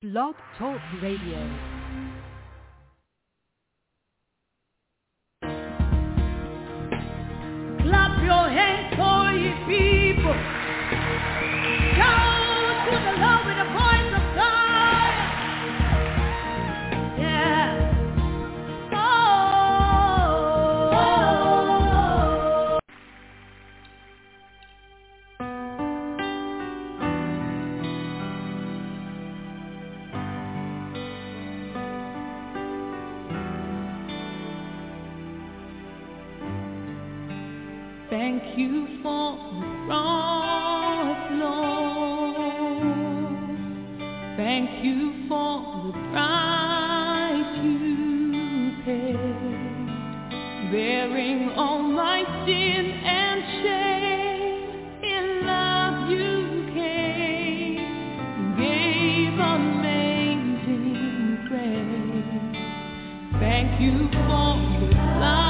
Blog Talk Radio. Clap your hands for ye people. Shout to the Lord with the voice of God. Yeah. Thank you for the cross, Lord. Thank you for the price you paid, bearing all my sin and shame. In love you came, gave amazing grace. Thank you for the love.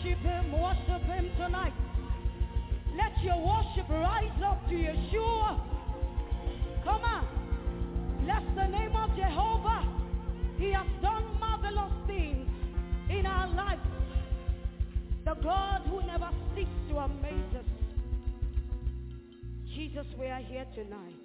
Worship him tonight. Let your worship rise up to Yeshua. Come on. Bless the name of Jehovah. He has done marvelous things in our lives. The God who never ceases to amaze us. Jesus, we are here tonight.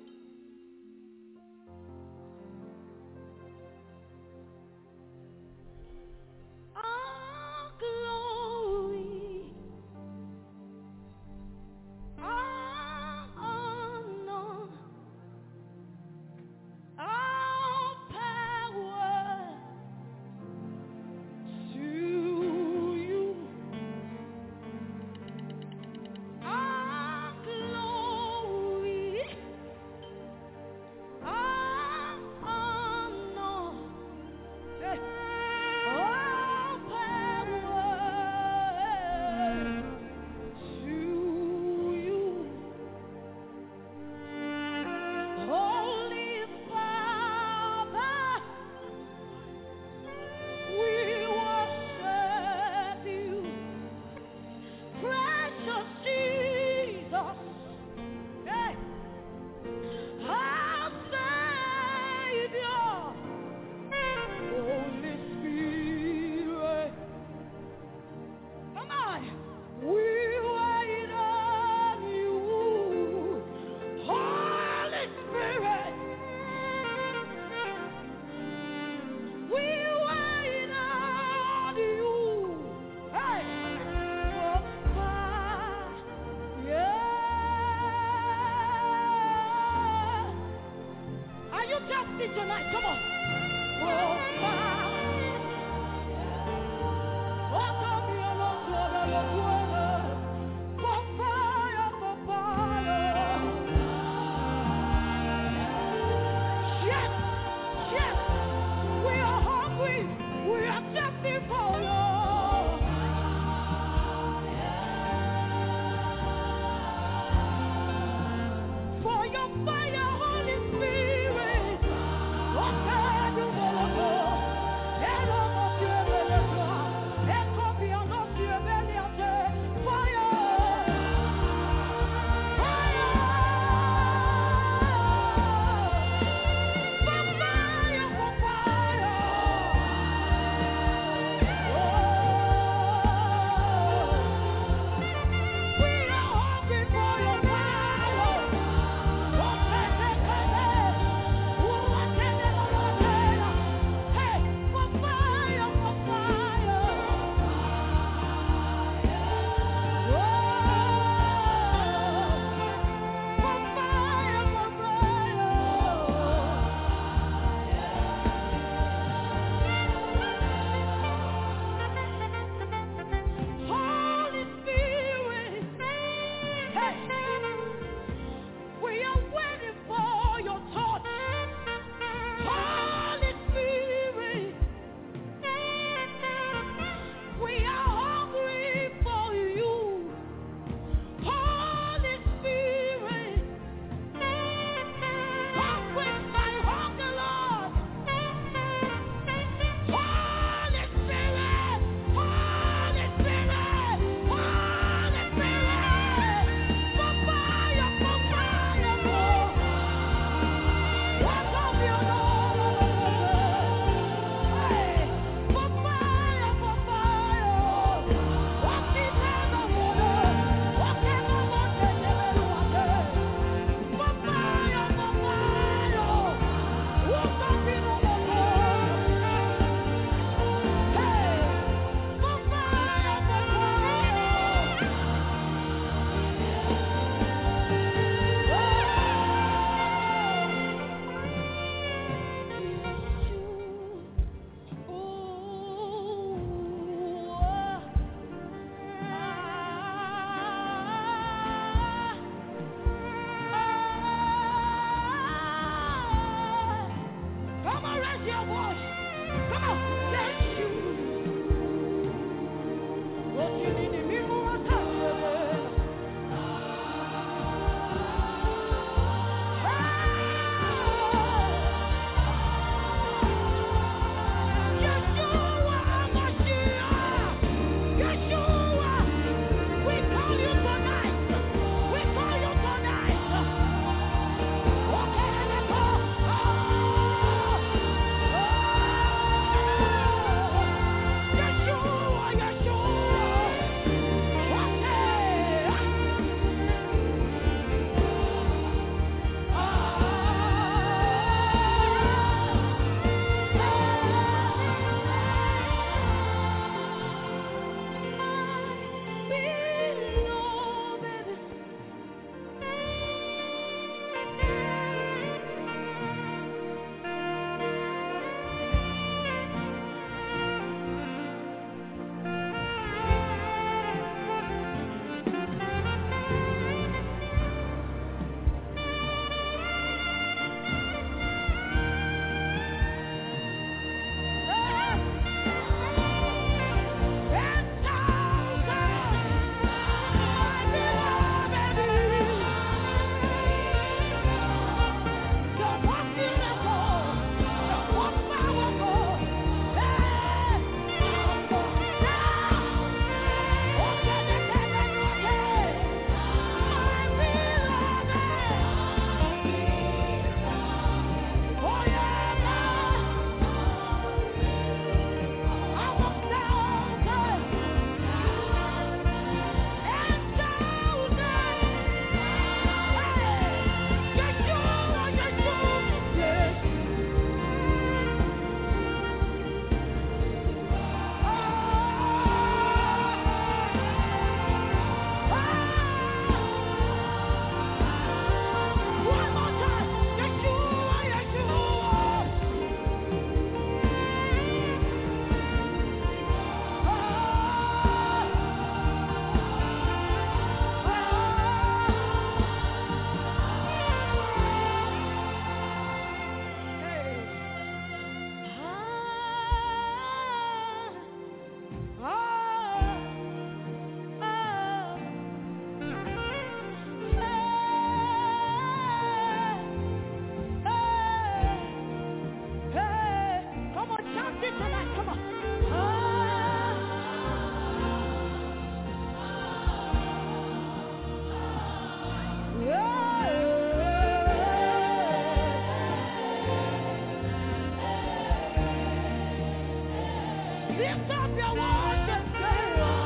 Lift up your voice and say,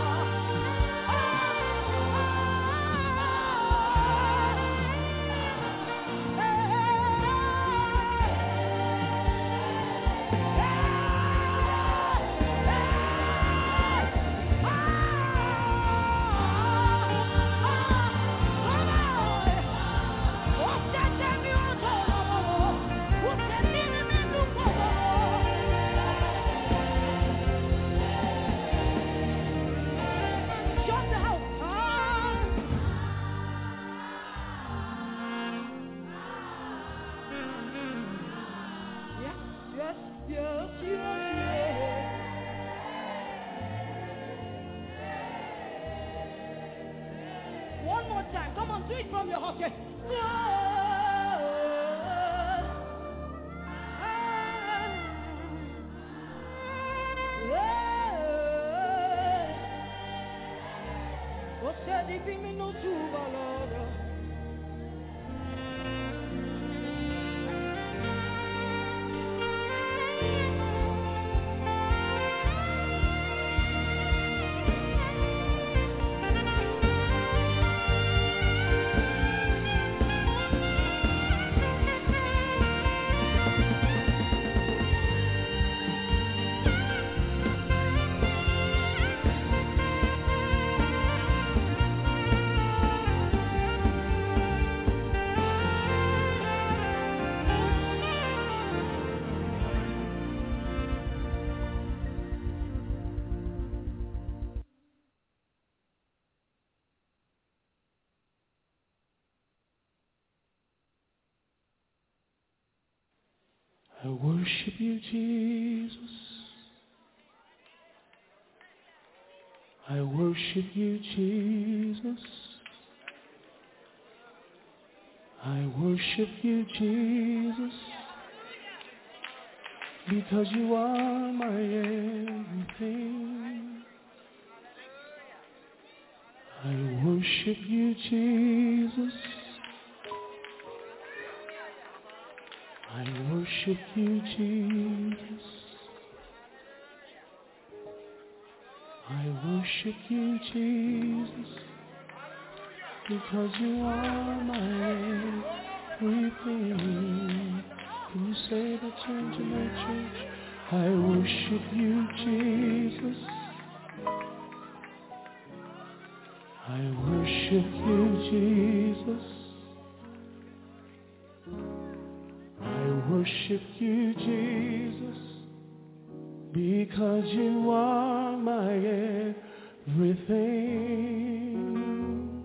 one more time. Come on, do it from your heart. Yes. I worship you, Jesus. I worship you, Jesus. I worship you, Jesus, because you are my everything. I worship you, Jesus. I worship you, Jesus. I worship you, Jesus, because you are my everything. Can you say that to my church? I worship you, Jesus. I worship you, Jesus. I worship you, Jesus, because you are my everything.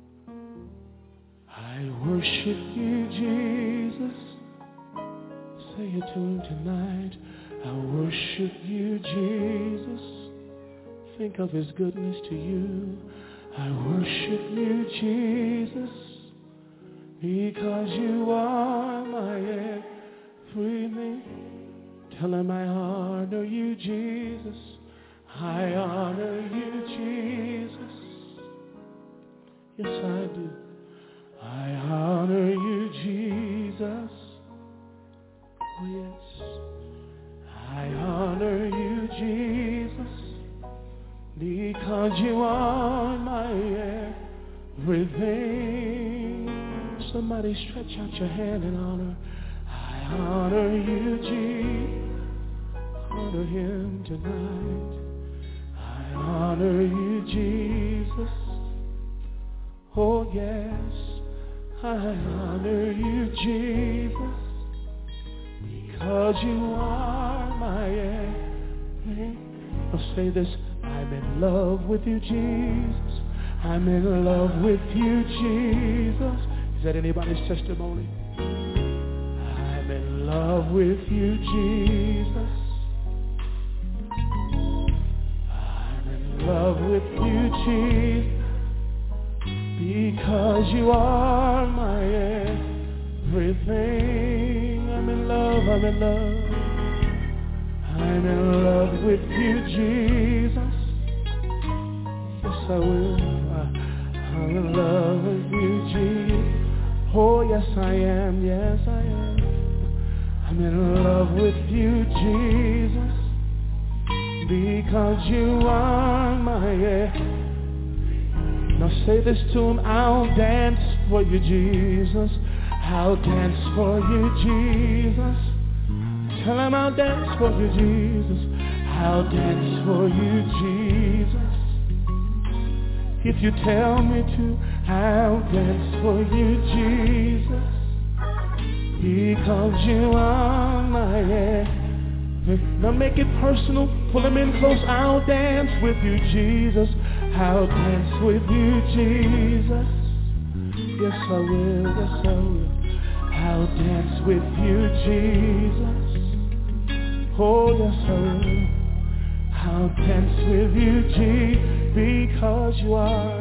I worship you, Jesus. Say it to him tonight. I worship you, Jesus. Think of his goodness to you. I worship you, Jesus, because you are my everything. Tell him I honor you, Jesus. I honor you, Jesus. Yes, I do. I honor you, Jesus. Oh, yes. I honor you, Jesus, because you are my everything. Somebody stretch out your hand and honor. I honor you, Jesus. Honor him tonight. I honor you, Jesus. Oh yes, I honor you, Jesus, because you are my everything. I'll say this. I'm in love with you, Jesus. I'm in love with you, Jesus. Is that anybody's testimony? I'm in love with you, Jesus. I'm in love with you, Jesus, because you are my everything. I'm in love, I'm in love. I'm in love with you, Jesus. Yes, I will. I'm in love with you, Jesus. Oh, yes, I am. Yes, I am. I'm in love with you, Jesus, because you are my yeah. Now say this to him, I'll dance for you, Jesus. I'll dance for you, Jesus. Tell him I'll dance for you, Jesus. I'll dance for you, Jesus. If you tell me to, I'll dance for you, Jesus. Because you are my yeah. Now make it personal, pull him in close. I'll dance with you, Jesus. I'll dance with you, Jesus. Yes, I will, yes, I will. I'll dance with you, Jesus. Oh, yes, I will. I'll dance with you, Jesus, because you are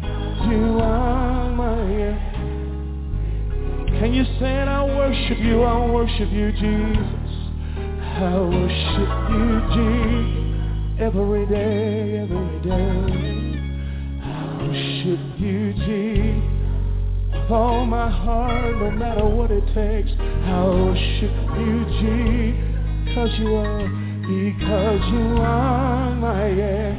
my yeah. Can you say it? I'll worship you, Jesus. I'll worship you, Jesus, every day, every day. I'll worship you, Jesus, with all my heart, no matter what it takes. I'll worship you, Jesus, because you are my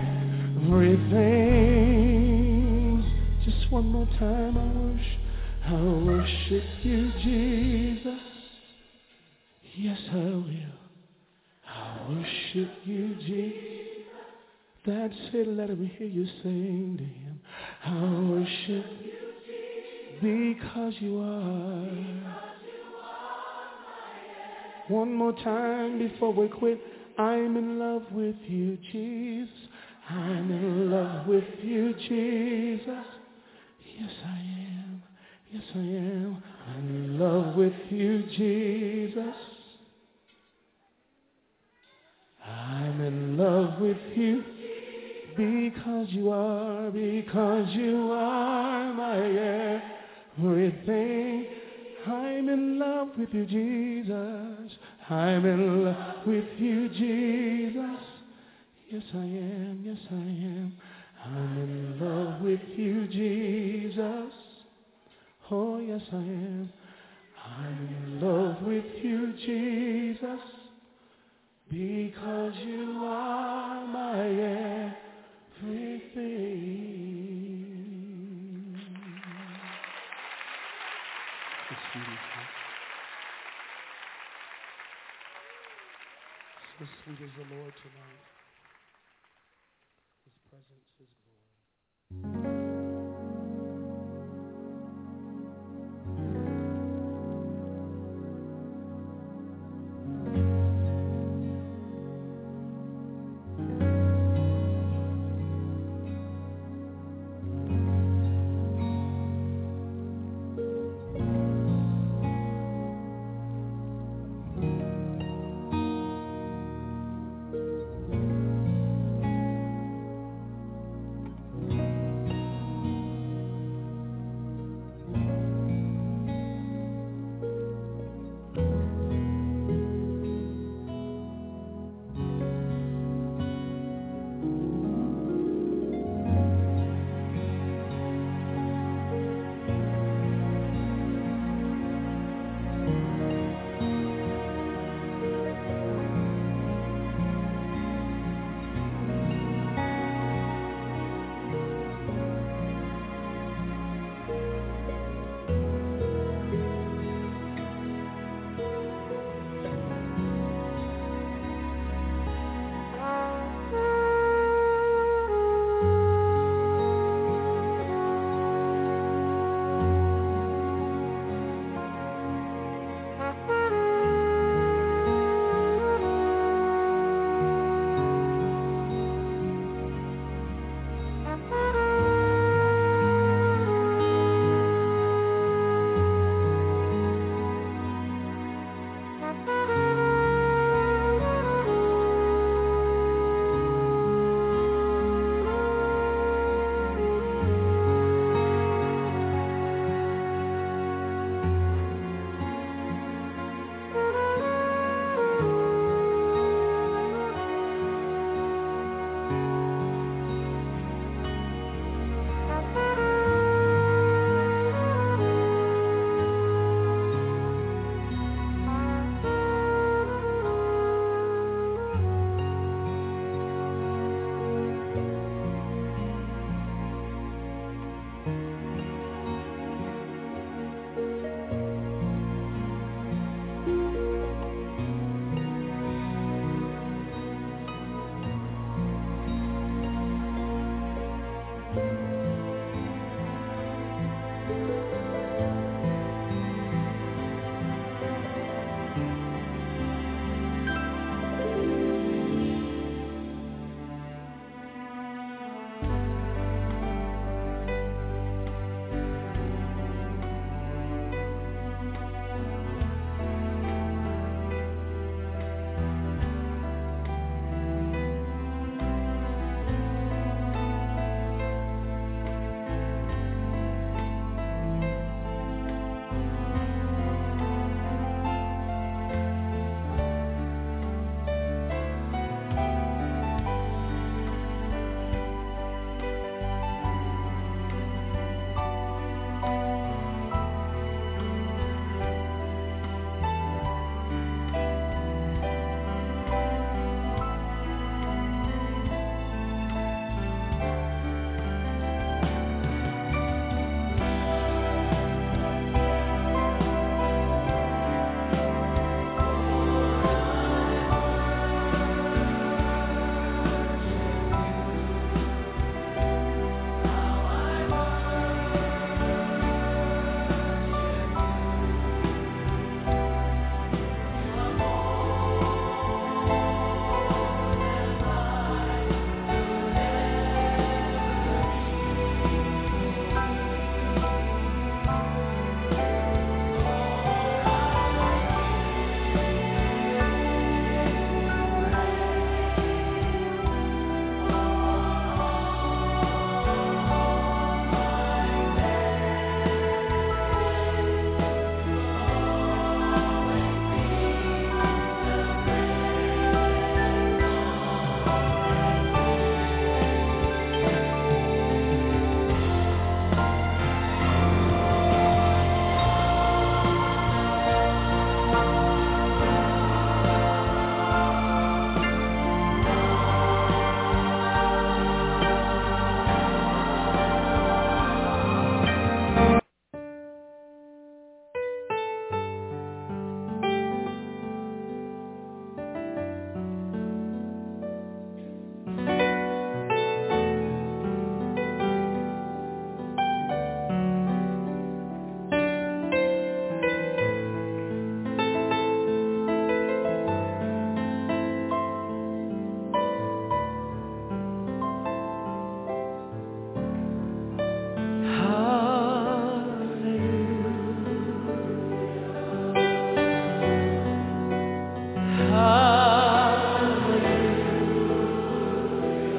everything. Just one more time, I'll worship you, Jesus. Yes, I will. I'll worship you, Jesus. That's it, let me hear you sing to him. I'll worship you, Jesus, because you are. One more time before we quit. I'm in love with you, Jesus. I'm in love with you, Jesus. Yes, I am. Yes, I am. I'm in love with you, Jesus. I'm in love with you because you are my everything. I'm in love with you, Jesus. I'm in love with you, Jesus. Yes, I am. Yes, I am. I'm in love with you, Jesus. Oh, yes, I am. I'm in love with you, Jesus. Because you are my everything. It's beautiful. So sweet is the Lord tonight. His presence, His glory.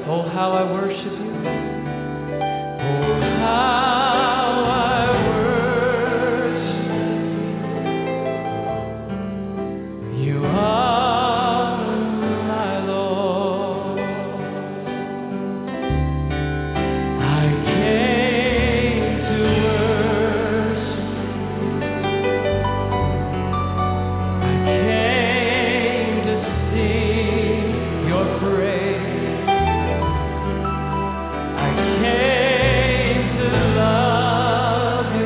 Oh, how I worship you. Oh, how I worship you. You are my Lord. I came to worship. I came to sing your praise. I came to love you,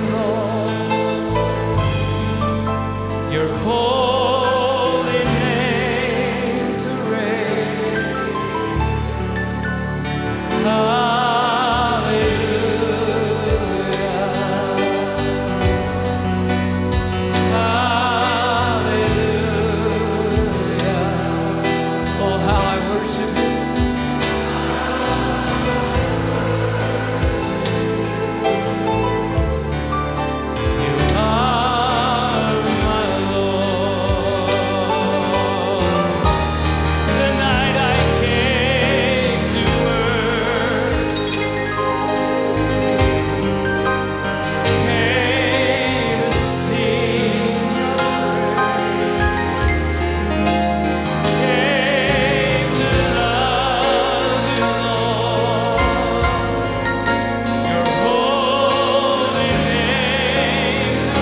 Lord. Your holy name to raise. Hallelujah. Oh, how I worship you. You are my Lord. Tonight I came to worship, came to sing your praise, came to love you, Lord. Your holy name to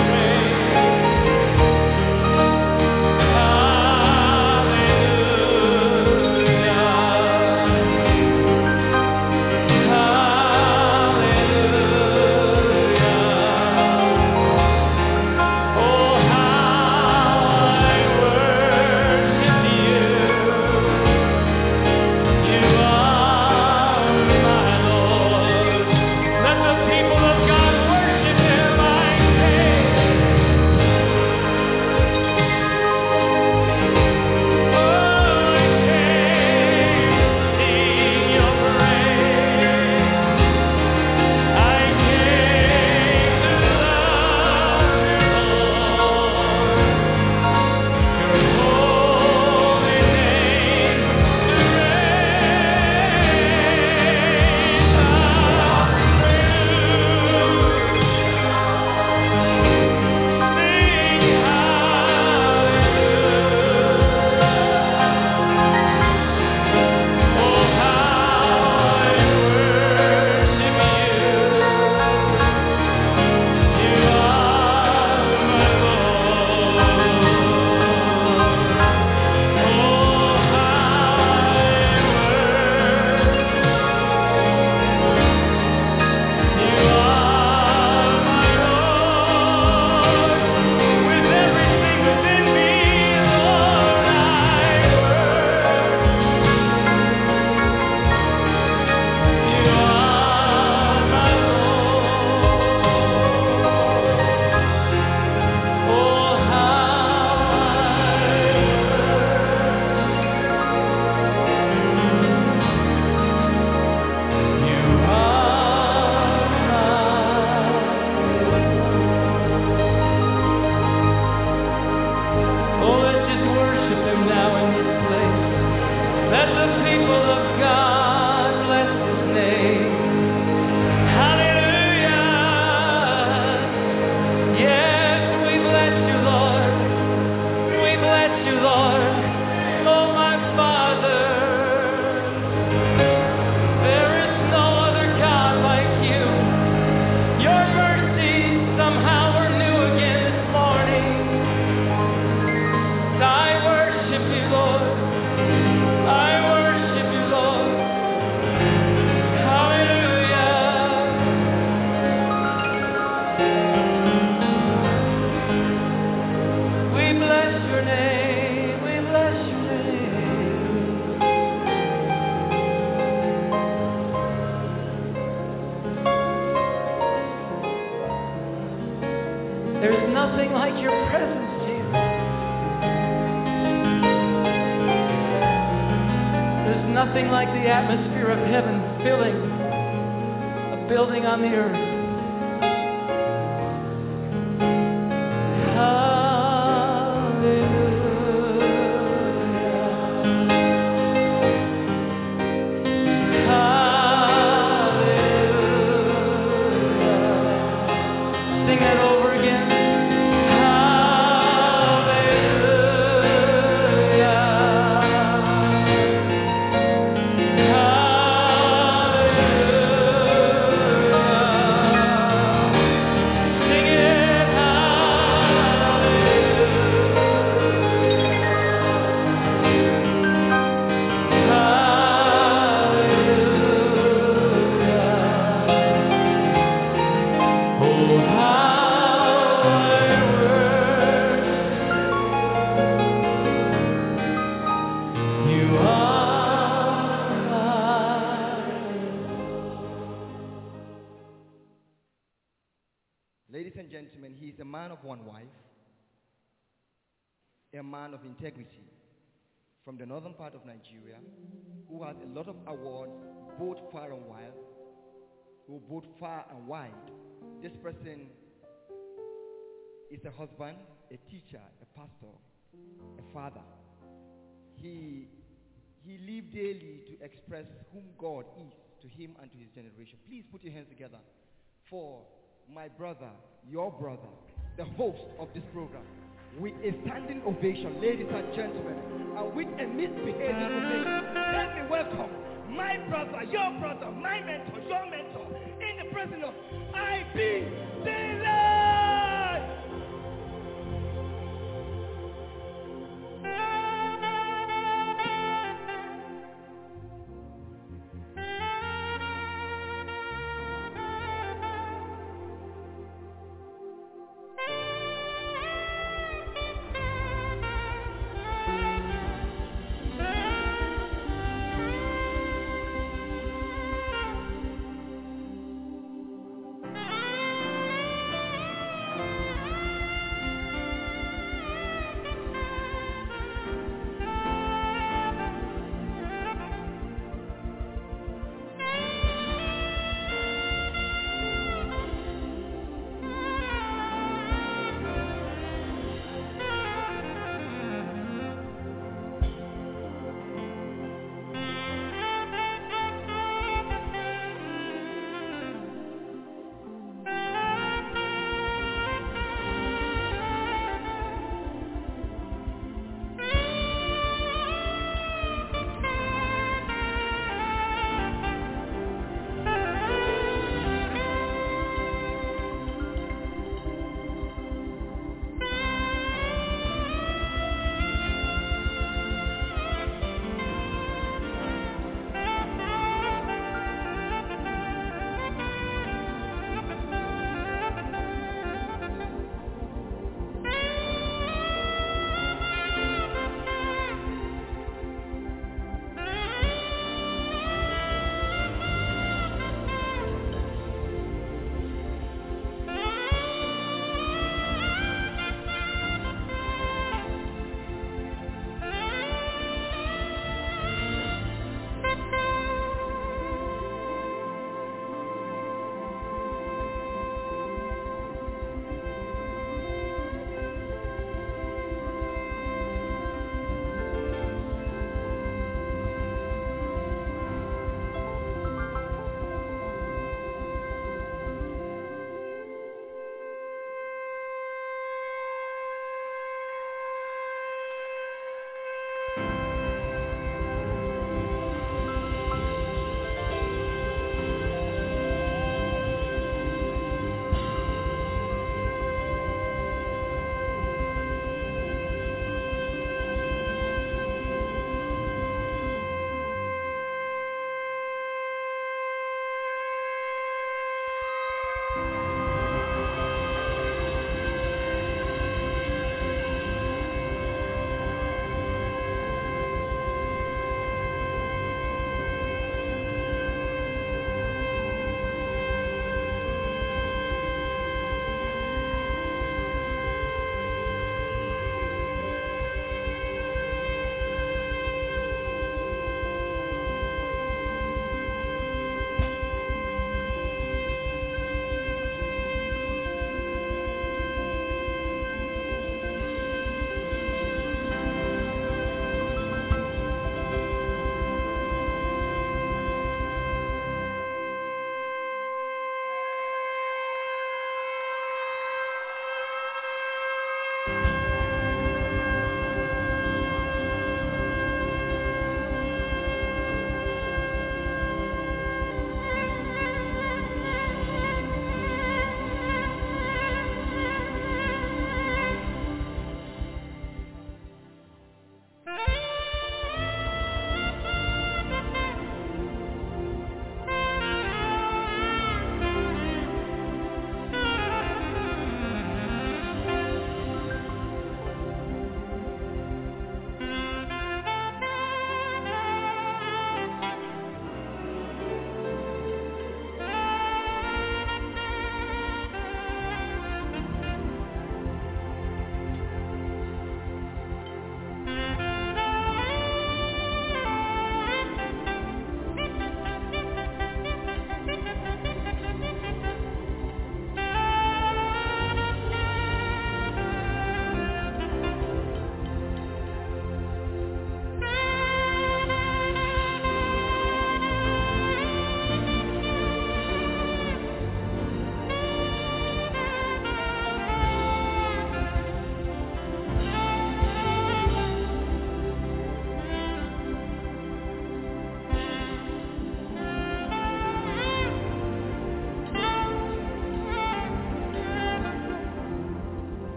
There's nothing like your presence, Jesus. There's nothing like the atmosphere of heaven filling a building on the earth. Hallelujah. Ladies and gentlemen, he is a man of one wife, a man of integrity from the northern part of Nigeria, who has a lot of awards, both far and wide. This person is a husband, a teacher, a pastor, a father. He lived daily to express whom God is to him and to his generation. Please put your hands together for my brother, your brother, the host of this program, with a standing ovation, ladies and gentlemen, and with a misbehaving ovation. Let me welcome my brother, my mentor, your mentor, in the presence of I.B. Daylight.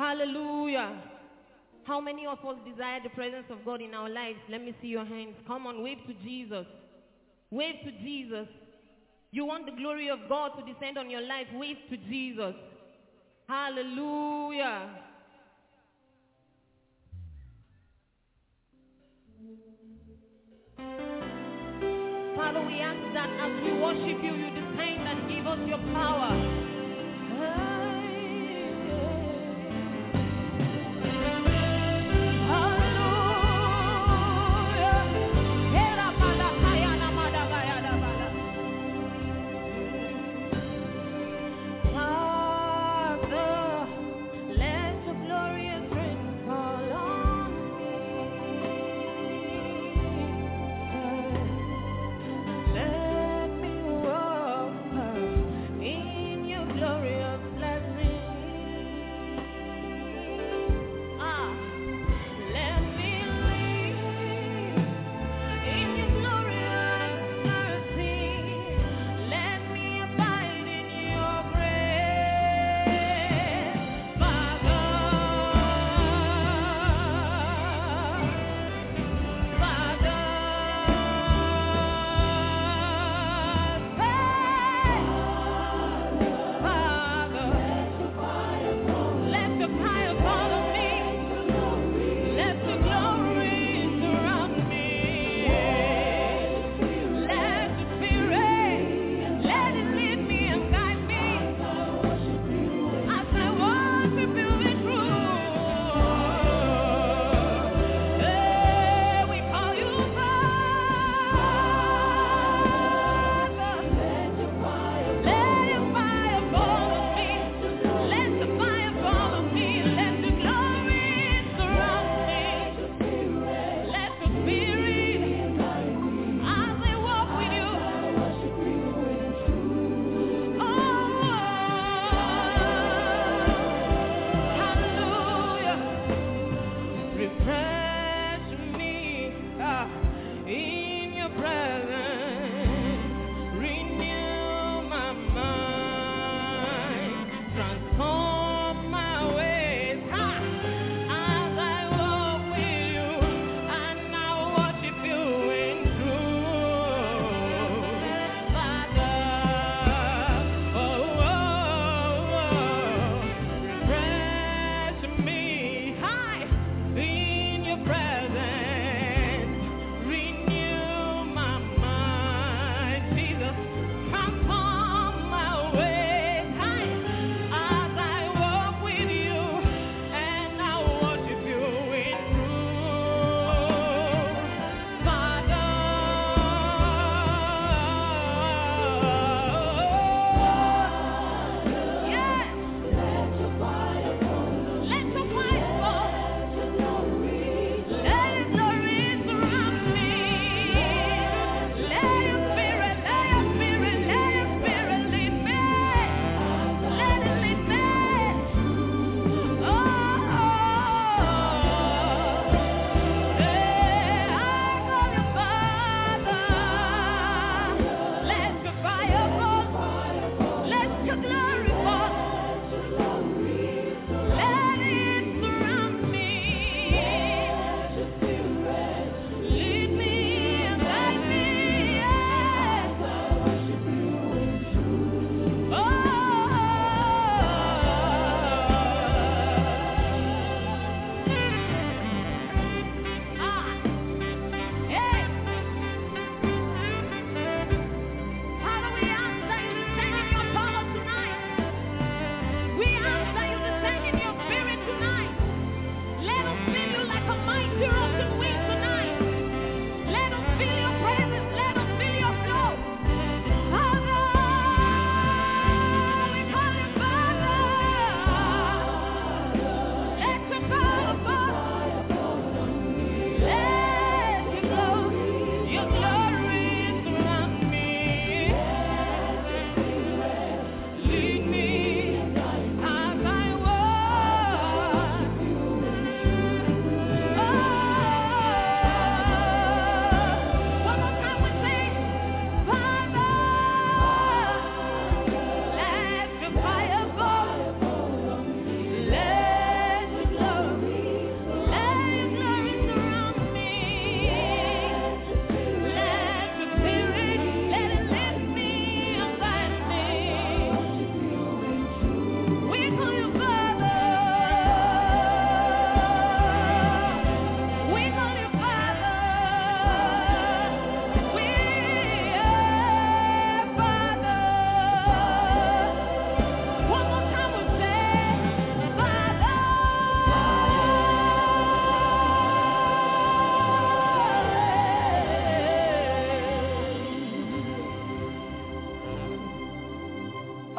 Hallelujah. How many of us desire the presence of God in our lives? Let me see your hands. Come on, wave to Jesus. Wave to Jesus. You want the glory of God to descend on your life? Wave to Jesus. Hallelujah. Father, we ask that as we worship you, you descend and give us your power. In your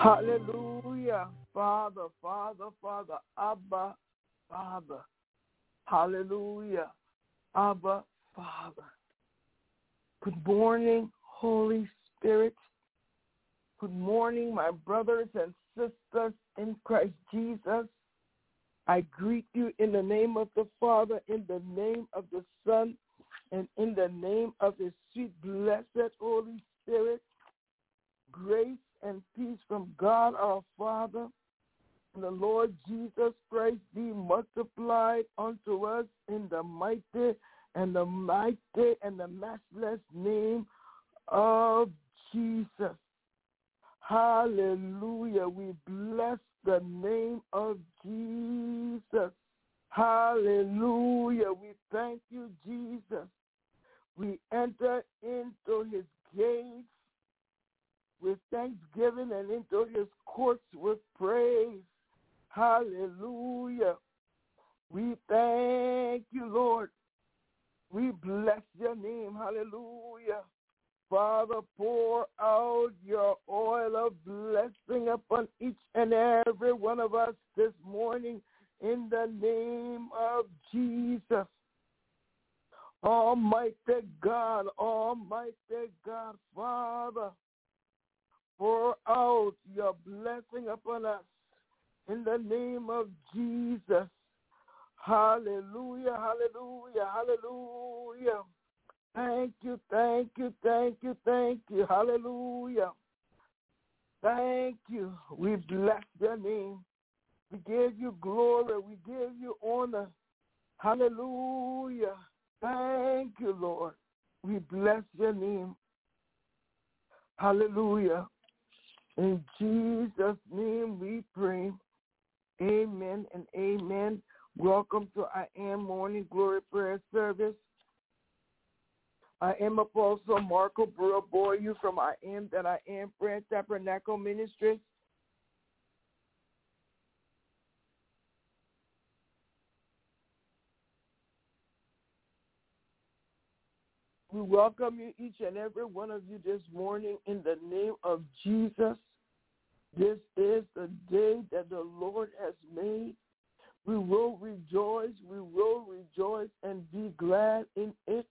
Hallelujah. Father, Father, Father, Abba, Father. Hallelujah. Abba, Father. Good morning, Holy Spirit. Good morning, my brothers and sisters in Christ Jesus. I greet you in the name of the Father, in the name of the Son, and in the name of the sweet, blessed Holy Spirit. Grace and peace from God our Father and the Lord Jesus Christ be multiplied unto us in the mighty and the matchless name of Jesus. Hallelujah. We bless the name of Jesus. Hallelujah. We thank you, Jesus. We enter into his gates with thanksgiving and into his courts with praise. Hallelujah. We thank you, Lord. We bless your name. Hallelujah. Father, pour out your oil of blessing upon each and every one of us this morning in the name of Jesus. Almighty God, Father, pour out your blessing upon us in the name of Jesus. Hallelujah, hallelujah, hallelujah. Thank you, thank you, thank you, thank you. Hallelujah. Thank you. We bless your name. We give you glory. We give you honor. Hallelujah. Thank you, Lord. We bless your name. Hallelujah. In Jesus' name we pray. Amen and amen. Welcome to I Am Morning Glory Prayer Service. I am Apostle Marco Buraboyu from I Am That I Am Prayer Tabernacle Ministries. We welcome you, each and every one of you, this morning in the name of Jesus. This is the day that the Lord has made. We will rejoice and be glad in it.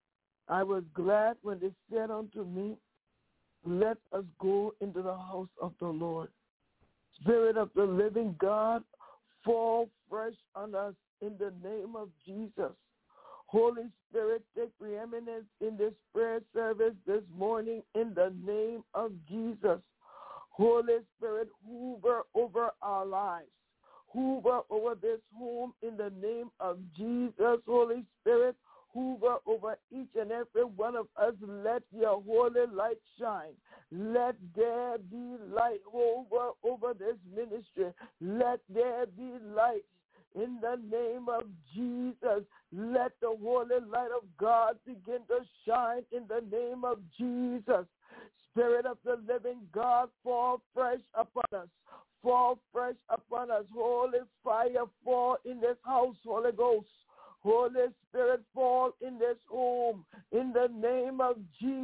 I was glad when they said unto me, let us go into the house of the Lord. Spirit of the living God, fall fresh on us in the name of Jesus. Holy Spirit, take preeminence in this prayer service this morning in the name of Jesus. Holy Spirit, hover over our lives. Hoover over this home in the name of Jesus. Holy Spirit, hoover over each and every one of us. Let your holy light shine. Let there be light over this ministry. Let there be light in the name of Jesus. Let the holy light of God begin to shine in the name of Jesus. Spirit of the living God, fall fresh upon us. Fall fresh upon us. Holy fire, fall in this house, Holy Ghost. Holy Spirit, fall in this home. In the name of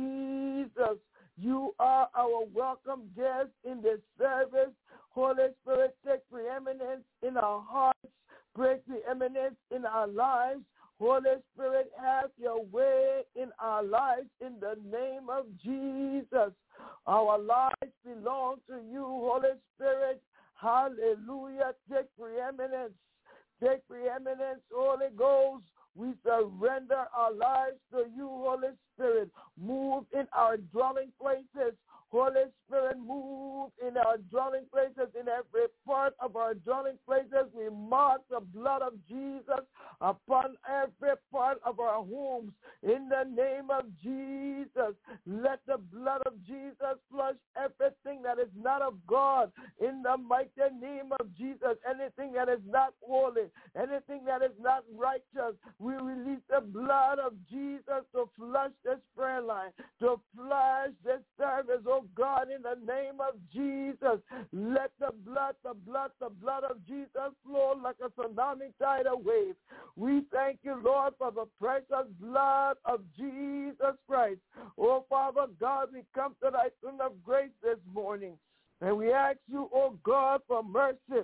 Jesus, you are our welcome guest in this service. Holy Spirit, take preeminence in our hearts. Take preeminence in our lives. Holy Spirit, have your way in our lives in the name of Jesus. Our lives belong to you, Holy Spirit. Hallelujah. Take preeminence. Take preeminence, Holy Ghost. We surrender our lives to you, Holy Spirit. Move in our dwelling places. Holy Spirit, move in our dwelling places, in every part of our dwelling places. We mark the blood of Jesus upon every part of our homes. In the name of Jesus, let the blood of Jesus flush everything that is not of God. In the mighty name of Jesus, anything that is not holy, anything that is not righteous, we release the blood of Jesus to flush this prayer line, to flush this service, oh God, in the name of Jesus. Let the blood of Jesus flow like a tsunami tidal wave. We thank you, Lord, for the precious blood of Jesus Christ. Oh, Father God, we come to thy throne of grace this morning. And we ask you, oh God, for mercy.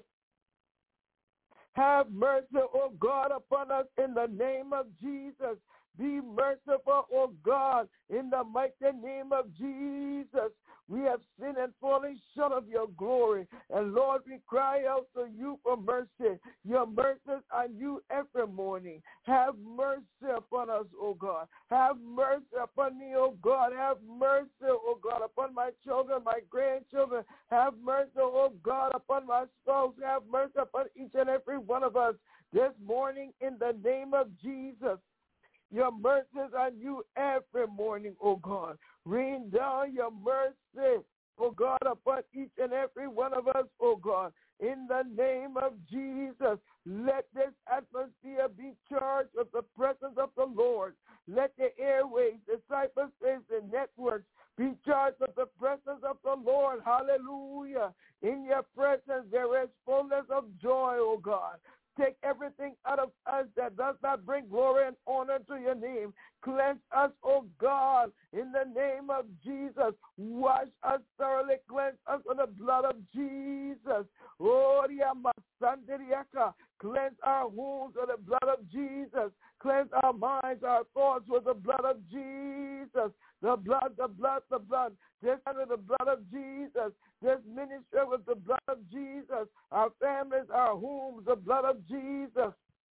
Have mercy, oh God, upon us in the name of Jesus. Be merciful, oh God, in the mighty name of Jesus. We have sinned and fallen short of your glory. And Lord, we cry out to you for mercy. Your mercies are new every morning. Have mercy upon us, oh God. Have mercy upon me, oh God. Have mercy, oh God, upon my children, my grandchildren. Have mercy, oh God, upon my spouse. Have mercy upon each and every one of us this morning in the name of Jesus. Your mercies are new every morning, oh God. Rain down your mercy, oh God, upon each and every one of us, oh God. In the name of Jesus, let this atmosphere be charged with the presence of the Lord. Let the airways, the cyberspace, the networks be charged with the presence of the Lord. Hallelujah. In your presence there is fullness of joy, oh God. Take everything out of us that does not bring glory and honor to your name. Cleanse us, oh God, in the name of Jesus. Wash us thoroughly. Cleanse us with the blood of Jesus. Oh, cleanse our wounds with the blood of Jesus. Cleanse our minds, our thoughts with the blood of Jesus. The blood, the blood, the blood. Just under the blood of Jesus. This ministry with the blood of Jesus. Our families, our homes, the blood of Jesus.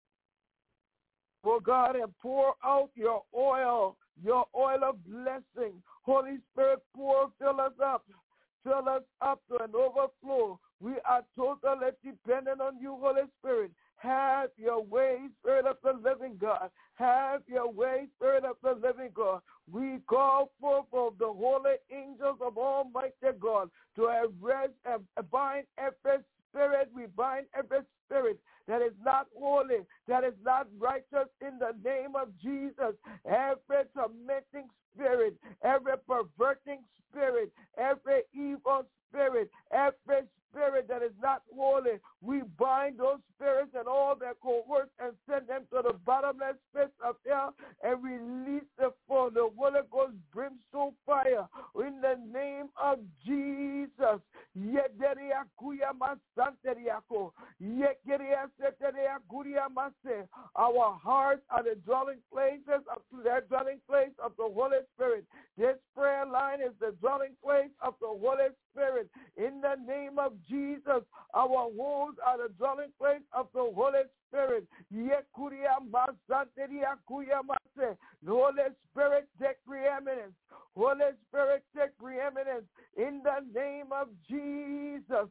Oh God, and pour out your oil of blessing. Holy Spirit, fill us up to an overflow. We are totally dependent on you, Holy Spirit. Have your way, Spirit of the living God. Have your way, Spirit of the living God. We call forth of the holy angels of Almighty God to arrest and bind every spirit. We bind every spirit that is not holy, that is not righteous in the name of Jesus. Every tormenting spirit, every perverting spirit, every evil spirit, every spirit that is not holy, we bind those spirits and all their cohorts and send them to the bottomless pits of hell and release them for the Holy Ghost brimstone fire in the name of Jesus. Our hearts are the dwelling places of the Holy Spirit. This prayer line is the dwelling place of the Holy Spirit. In the name of Jesus, our homes are the dwelling place of the Holy Spirit. The Holy Spirit take preeminence. Holy Spirit take preeminence in the name of Jesus.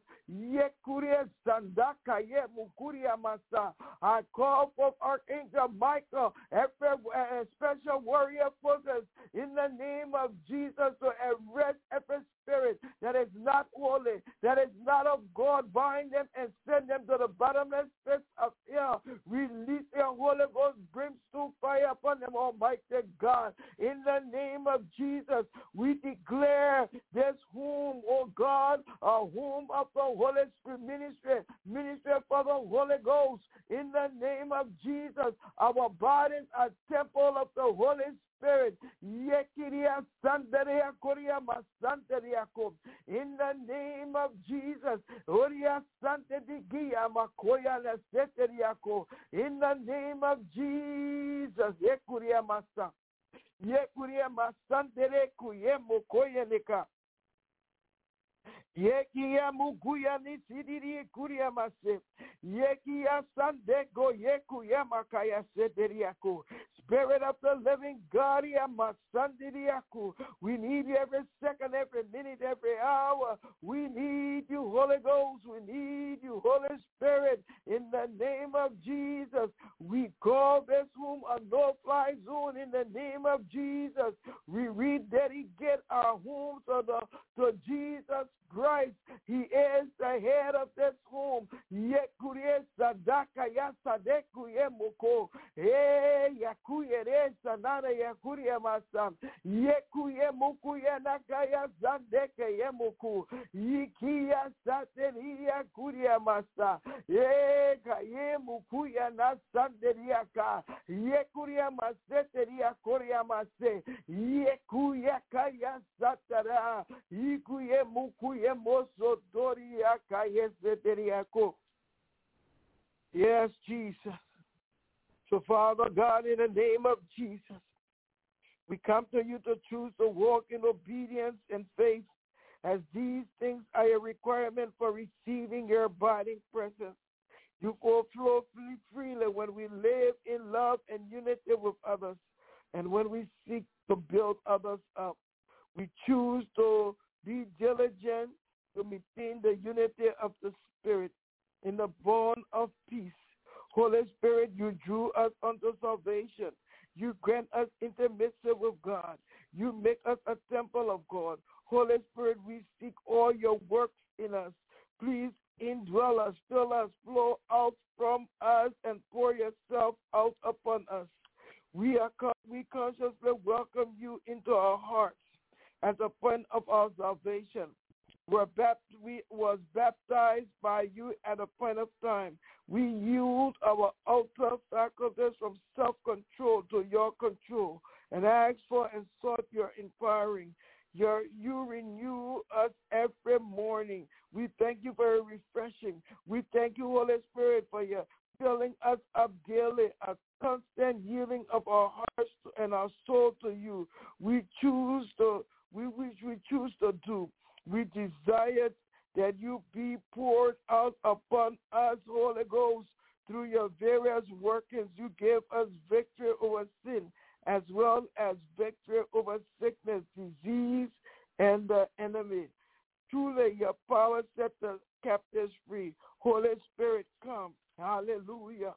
I call for Archangel Michael, every special warrior forces in the name of Jesus to arrest every spirit that is not holy, that is not of God. Bind them and send them to the bottomless pits of hell. Release your Holy Ghost brimstone fire upon them, Almighty God. In the name of Jesus, we declare this home, oh God, a home of the Holy Spirit ministry for the Holy Ghost. In the name of Jesus, our bodies are temple of the Holy Spirit. In the name of Jesus. In the name of Jesus. Yekia muguya ni sidiri kuria mase. Yekia sandego yekuya makaya sederiako. Spirit of the living God, we need you every second, every minute, every hour. We need you, Holy Ghost. We need you, Holy Spirit. In the name of Jesus, we call this room a no-fly zone. In the name of Jesus, we rededicate our homes to Jesus Christ. He is the head of this home. sanana ya kuria masa. Yekuye mukuye nakaya zandeke yemuku. Yikia sateria kuria masa. Eka yemukuya na sanderia ka. Yekuria maseteria kuria mase. Yekuya kaya satara. Yikuye mukuye moso doria kaya seteria ko. Yes, Jesus. So, Father God, in the name of Jesus, we come to you to choose to walk in obedience and faith, as these things are a requirement for receiving your abiding presence. You go flow freely when we live in love and unity with others, and when we seek to build others up. We choose to be diligent to maintain the unity of the Spirit in the bond of peace. Holy Spirit, you drew us unto salvation. You grant us intimacy with God. You make us a temple of God. Holy Spirit, we seek all your works in us. Please indwell us, fill us, flow out from us, and pour yourself out upon us. We consciously welcome you into our hearts as a point of our salvation. We was baptized by you at a point of time. We yield our outer faculties from self-control to your control and ask for and sought your empowering. You renew us every morning. We thank you for refreshing. We thank you, Holy Spirit, for your filling us up daily, a constant yielding of our hearts and our soul to you. We choose to do. We desire that you be poured out upon us, Holy Ghost, through your various workings. You gave us victory over sin, as well as victory over sickness, disease, and the enemy. Truly, your power set the captives free. Holy Spirit, come. Hallelujah.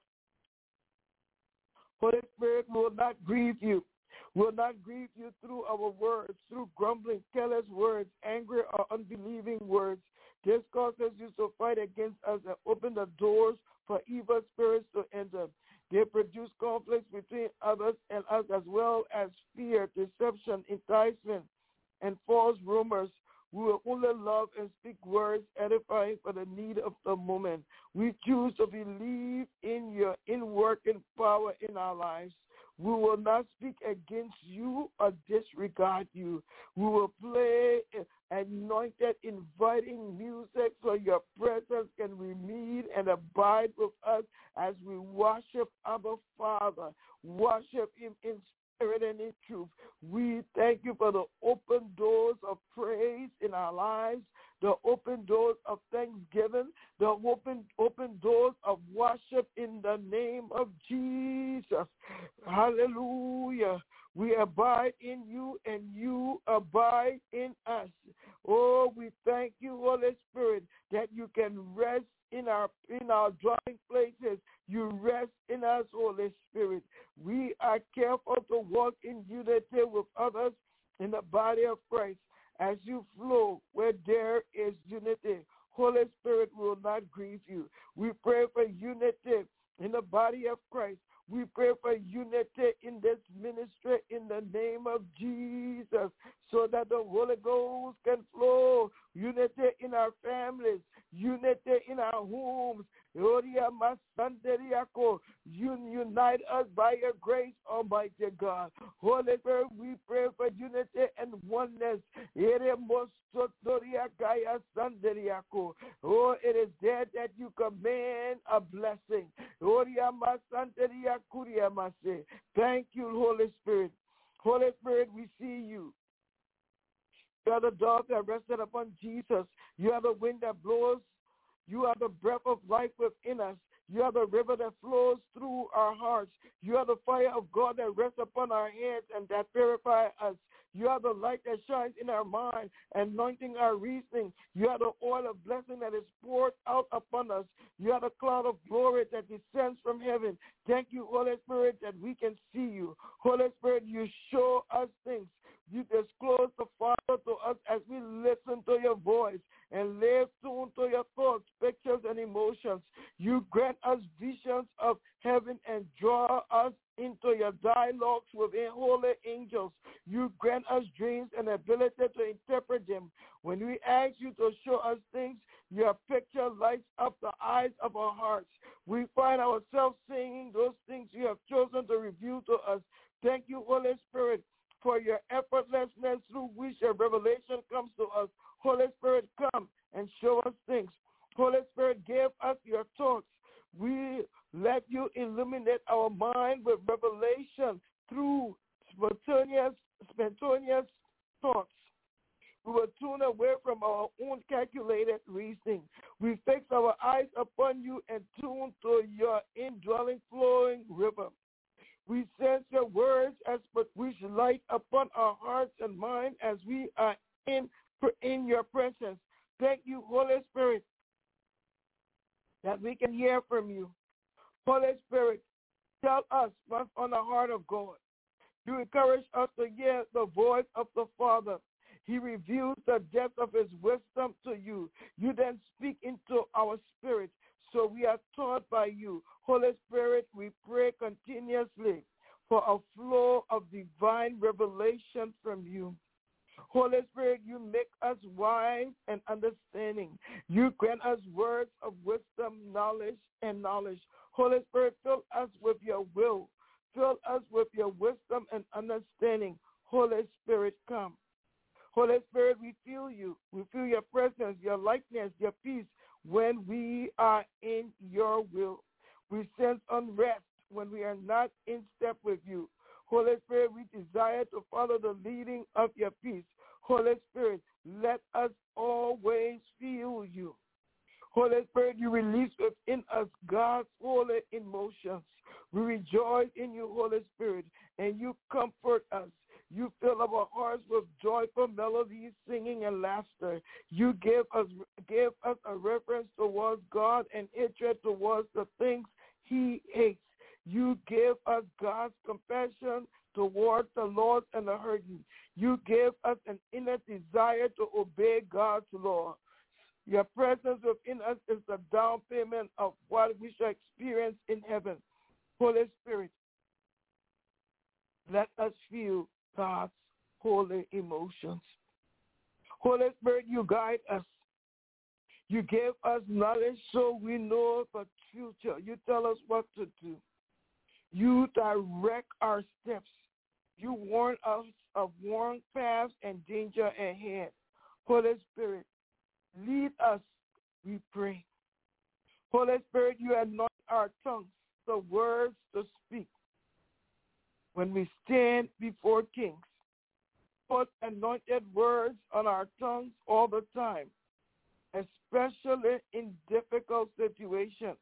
Holy Spirit will not grieve you. Will not grieve you through our words, through grumbling, careless words, angry or unbelieving words. This causes you to fight against us and open the doors for evil spirits to enter. They produce conflicts between others and us, as well as fear, deception, enticement, and false rumors. We will only love and speak words edifying for the need of the moment. We choose to believe in your inworking power in our lives. We will not speak against you or disregard you. We will play anointed, inviting music so your presence can remain and abide with us as we worship our Father, worship him in spirit and in truth. We thank you for the open doors of praise in our lives, the open doors of thanksgiving, the open doors of worship in the name of Jesus. Hallelujah. We abide in you and you abide in us. Oh, we thank you, Holy Spirit, that you can rest in our dwelling places. You rest in us, Holy Spirit. We are careful to walk in unity with others in the body of Christ. As you flow where there is unity, Holy Spirit will not grieve you. We pray for unity in the body of Christ. We pray for unity in this ministry in the name of Jesus, so that the Holy Ghost can flow. Unity in our families, unity in our homes. Unite us by your grace, Almighty God. Holy Spirit, we pray for unity and oneness. Oh, it is there that you command a blessing. Thank you, Holy Spirit. Holy Spirit, we see you. You are the dove that rested upon Jesus. You are the wind that blows. You are the breath of life within us. You are the river that flows through our hearts. You are the fire of God that rests upon our heads and that purifies us. You are the light that shines in our mind, anointing our reasoning. You are the oil of blessing that is poured out upon us. You are the cloud of glory that descends from heaven. Thank you, Holy Spirit, that we can see you. Holy Spirit, you show us things. You disclose the Father to us as we listen to your voice and lay tuned to your thoughts, pictures, and emotions. You grant us visions of heaven and draw us into your dialogues with holy angels. You grant us dreams and ability to interpret them. When we ask you to show us things, your picture lights up the eyes of our hearts. We find ourselves seeing those things you have chosen to reveal to us. Thank you, Holy Spirit, for your effortlessness through which your revelation comes to us. Holy Spirit, come and show us things. Holy Spirit, give us your thoughts. We let you illuminate our mind with revelation through spontaneous thoughts. We will tune away from our own calculated reasoning. We fix our eyes upon you and tune to your indwelling flowing river. We sense your words as but which light upon our hearts and mind as we are in your presence. Thank you, Holy Spirit, that we can hear from you. Holy Spirit, tell us what's on the heart of God. You encourage us to hear the voice of the Father. He reveals the depth of his wisdom to you. You then speak into our spirit, so we are taught by you. Holy Spirit, we pray continuously for a flow of divine revelation from you. Holy Spirit, you make us wise and understanding. You grant us words of wisdom, knowledge. Holy Spirit, fill us with your will. Fill us with your wisdom and understanding. Holy Spirit, come. Holy Spirit, we feel you. We feel your presence, your likeness, your peace when we are in your will. We sense unrest when we are not in step with you. Holy Spirit, we desire to follow the leading of your peace. Holy Spirit, let us always feel you. Holy Spirit, you release within us God's holy emotions. We rejoice in you, Holy Spirit, and you comfort us. You fill our hearts with joyful melodies, singing, and laughter. You give us a reverence towards God and hatred towards the things he hates. You give us God's compassion towards the lost and the hurting. You give us an inner desire to obey God's law. Your presence within us is the down payment of what we shall experience in heaven. Holy Spirit, let us feel God's holy emotions. Holy Spirit, you guide us. You give us knowledge so we know the future. You tell us what to do. You direct our steps. You warn us of warning paths and danger ahead. Holy Spirit, lead us, we pray. Holy Spirit, you anoint our tongues, the words to speak. When we stand before kings, put anointed words on our tongues all the time, especially in difficult situations.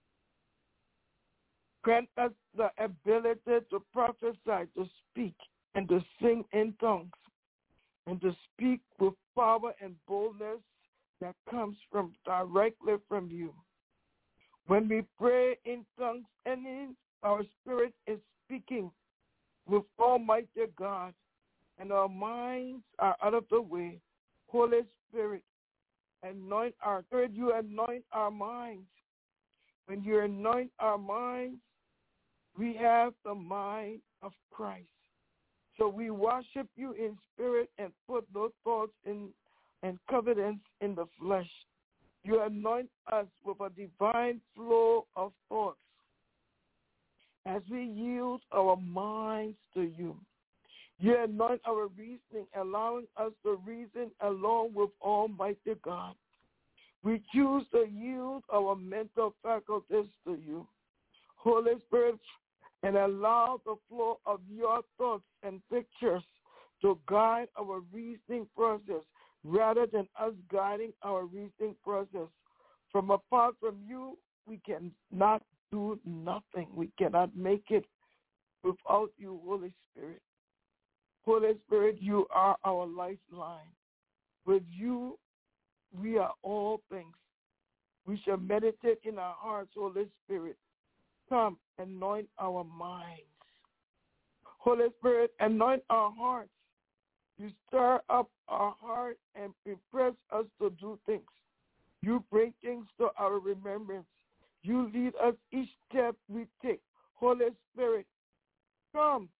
Grant us the ability to prophesy, to speak, and to sing in tongues, and to speak with power and boldness that comes directly from you. When we pray in tongues, our spirit is speaking with Almighty God, and our minds are out of the way. Holy Spirit, anoint our spirit. You anoint our minds. When you anoint our minds, we have the mind of Christ. So we worship you in spirit and put no thoughts and confidence in the flesh. You anoint us with a divine flow of thoughts as we yield our minds to you. You anoint our reasoning, allowing us to reason along with Almighty God. We choose to yield our mental faculties to you, Holy Spirit, and allow the flow of your thoughts and pictures to guide our reasoning process rather than us guiding our reasoning process. From apart from you, we cannot do nothing. We cannot make it without you, Holy Spirit. Holy Spirit, you are our lifeline. With you, we are all things. We shall meditate in our hearts, Holy Spirit. Come, anoint our minds. Holy Spirit, anoint our hearts. You stir up our heart and impress us to do things. You bring things to our remembrance. You lead us each step we take. Holy Spirit, come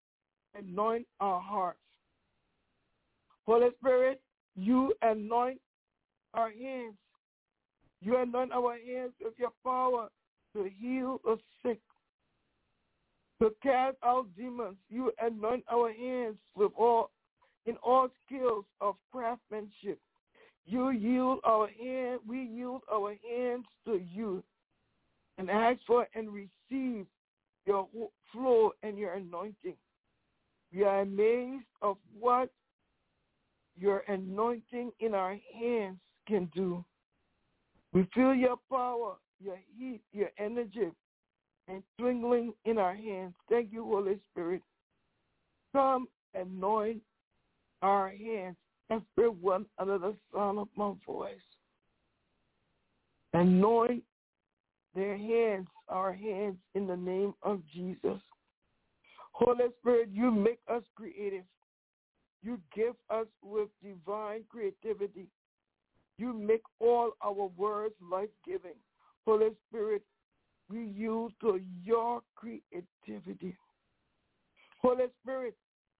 anoint our hearts. Holy Spirit, you anoint our hands. You anoint our hands with your power to heal the sick, to cast out demons. You anoint our hands with in all skills of craftsmanship. We yield our hands to you and ask for and receive your flow and your anointing. We are amazed of what your anointing in our hands can do. We feel your power, your heat, your energy, and twinkling in our hands. Thank you, Holy Spirit. Come anoint our hands, everyone under the sound of my voice. Anoint their hands, our hands, in the name of Jesus. Holy Spirit, you make us creative. You give us with divine creativity. You make all our words life-giving. Holy Spirit, we yield to your creativity. Holy Spirit,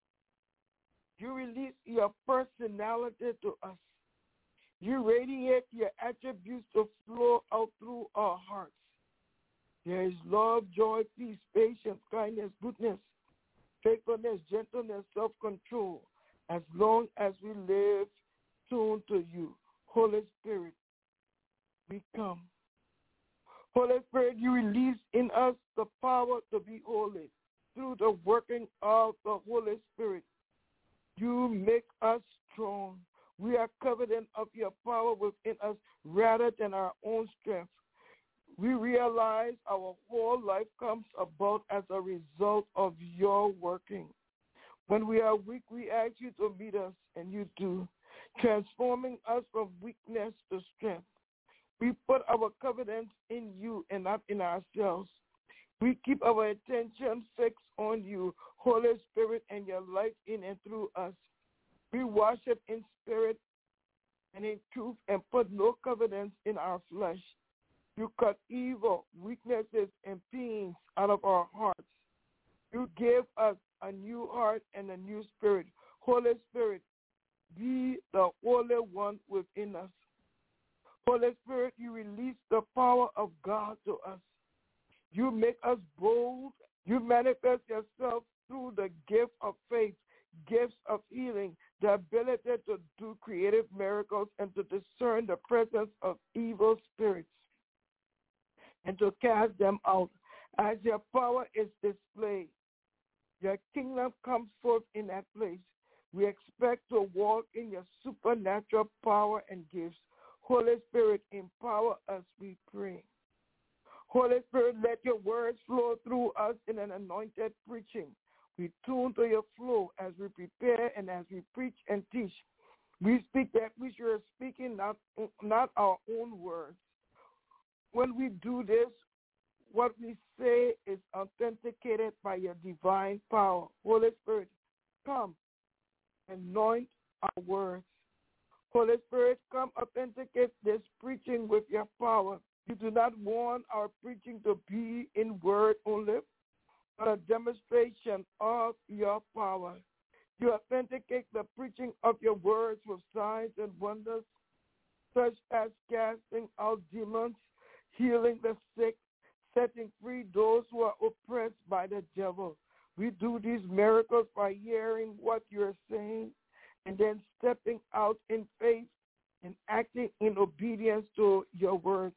you release your personality to us. You radiate your attributes to flow out through our hearts. There is love, joy, peace, patience, kindness, goodness, faithfulness, gentleness, self-control, as long as we live tuned to you. Holy Spirit, we come. Holy Spirit, you release in us the power to be holy through the working of the Holy Spirit. You make us strong. We are covenant of your power within us rather than our own strength. We realize our whole life comes about as a result of your working. When we are weak, we ask you to meet us, and you do, transforming us from weakness to strength. We put our confidence in you and not in ourselves. We keep our attention fixed on you, Holy Spirit, and your life in and through us. We worship in spirit and in truth and put no confidence in our flesh. You cut evil, weaknesses, and pains out of our hearts. You give us a new heart and a new spirit. Holy Spirit, be the Holy One within us. Holy Spirit, you release the power of God to us. You make us bold. You manifest yourself through the gift of faith, gifts of healing, the ability to do creative miracles and to discern the presence of evil spirits and to cast them out. As your power is displayed, your kingdom comes forth in that place. We expect to walk in your supernatural power and gifts. Holy Spirit, empower us, we pray. Holy Spirit, let your words flow through us in an anointed preaching. We tune to your flow as we prepare and as we preach and teach. We speak that which you are speaking, not our own words. When we do this, what we say is authenticated by your divine power. Holy Spirit, come, anoint our words. Holy Spirit, come authenticate this preaching with your power. You do not want our preaching to be in word only, but a demonstration of your power. You authenticate the preaching of your words with signs and wonders, such as casting out demons, healing the sick, setting free those who are oppressed by the devil. We do these miracles by hearing what you're saying and then stepping out in faith and acting in obedience to your words.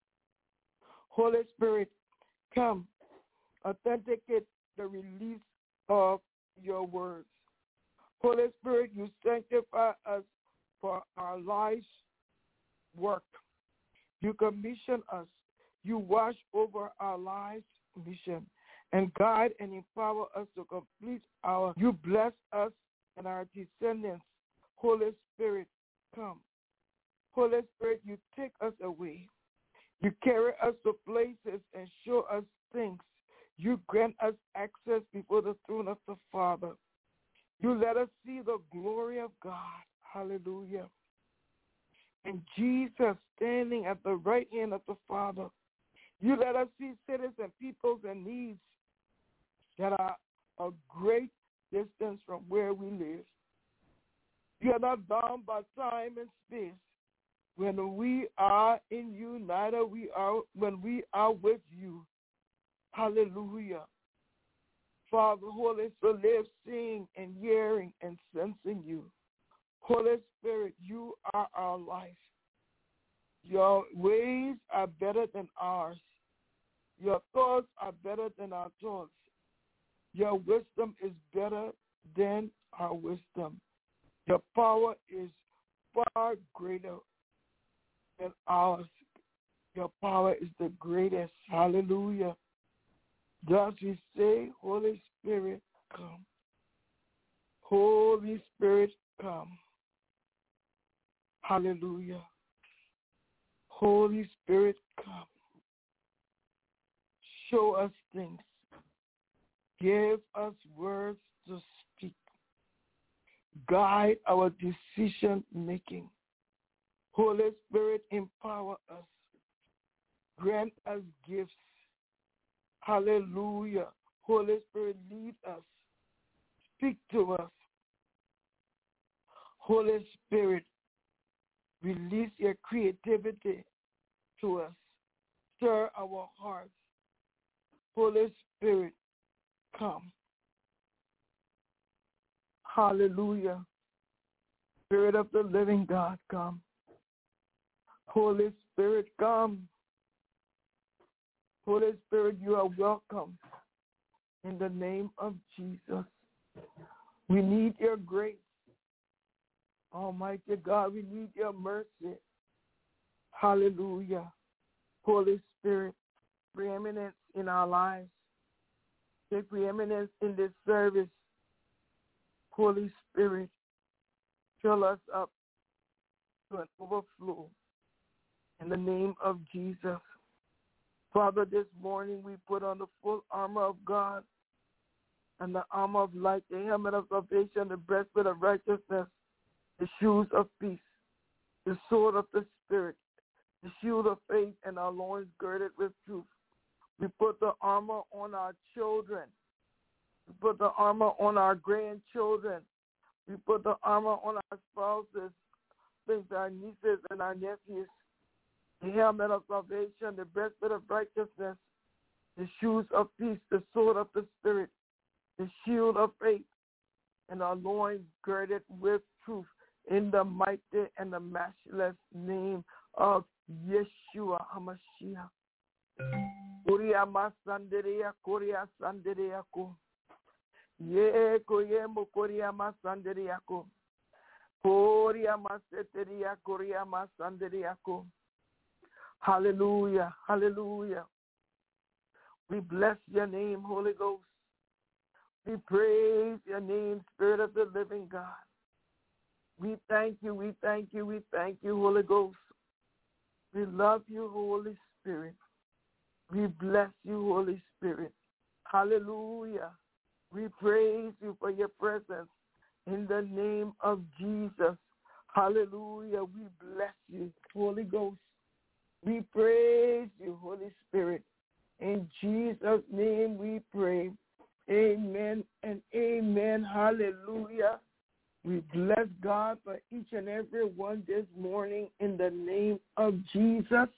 Holy Spirit, come, authenticate the release of your words. Holy Spirit, you sanctify us for our life's work. You commission us. You watch over our lives' mission and guide and empower us to complete our. You bless us and our descendants. Holy Spirit, come. Holy Spirit, you take us away. You carry us to places and show us things. You grant us access before the throne of the Father. You let us see the glory of God. Hallelujah. And Jesus standing at the right hand of the Father. You let us see cities and peoples and needs that are of great distance from where we live. You are not bound by time and space. When we are in you, neither when we are with you. Hallelujah. Father, Holy Spirit, live seeing and hearing and sensing you. Holy Spirit, you are our life. Your ways are better than ours. Your thoughts are better than our thoughts. Your wisdom is better than our wisdom. Your power is far greater than ours. Your power is the greatest. Hallelujah. Thus we say, Holy Spirit, come. Holy Spirit, come. Hallelujah. Holy Spirit, come. Show us things. Give us words to speak. Guide our decision making. Holy Spirit, empower us. Grant us gifts. Hallelujah. Holy Spirit, lead us. Speak to us. Holy Spirit, release your creativity to us. Stir our hearts. Holy Spirit, come. Hallelujah. Spirit of the living God, come. Holy Spirit, come. Holy Spirit, you are welcome in the name of Jesus. We need your grace. Almighty God, we need your mercy. Hallelujah. Holy Spirit, preeminence in our lives. Take preeminence in this service. Holy Spirit, fill us up to an overflow in the name of Jesus. Father, this morning we put on the full armor of God and the armor of light, the helmet of salvation, the breastplate of righteousness, the shoes of peace, the sword of the Spirit, the shield of faith, and our loins girded with truth. We put the armor on our children. We put the armor on our grandchildren. We put the armor on our spouses, things our nieces and our nephews. The helmet of salvation, the breastplate of righteousness, the shoes of peace, the sword of the Spirit, the shield of faith, and our loins girded with truth, in the mighty and the matchless name of Yeshua HaMashiach. Korea masanderea, Korea sanderea ko. Ye koyemo Korea masanderea ko. Korea maseterea, Korea masanderea ko. Hallelujah, hallelujah. We bless your name, Holy Ghost. We praise your name, Spirit of the living God. We thank you, we thank you, we thank you, Holy Ghost. We love you, Holy Spirit. We bless you, Holy Spirit. Hallelujah. We praise you for your presence in the name of Jesus. Hallelujah. We bless you, Holy Ghost. We praise you, Holy Spirit. In Jesus' name we pray. Amen and amen. Hallelujah. We bless God for each and every one this morning in the name of Jesus.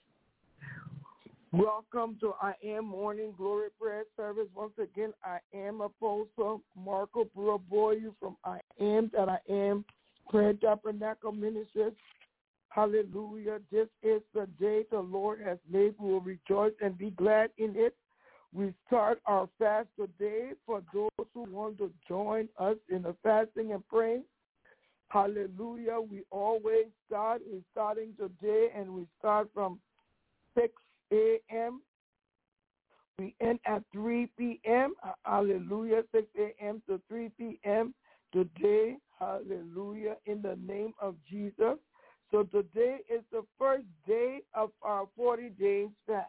Welcome to I Am Morning Glory Prayer Service. Once again, I am Apostle Marco Buraboyu from I Am That I Am Prayer Tabernacle Ministries. Hallelujah. This is the day the Lord has made. We will rejoice and be glad in it. We start our fast today for those who want to join us in the fasting and praying. Hallelujah. We always start. We're starting today, and we start from 6 a.m. We end at 3 p.m. Hallelujah. 6 a.m. to 3 p.m. today. Hallelujah. In the name of Jesus. So today is the first day of our 40 days fast.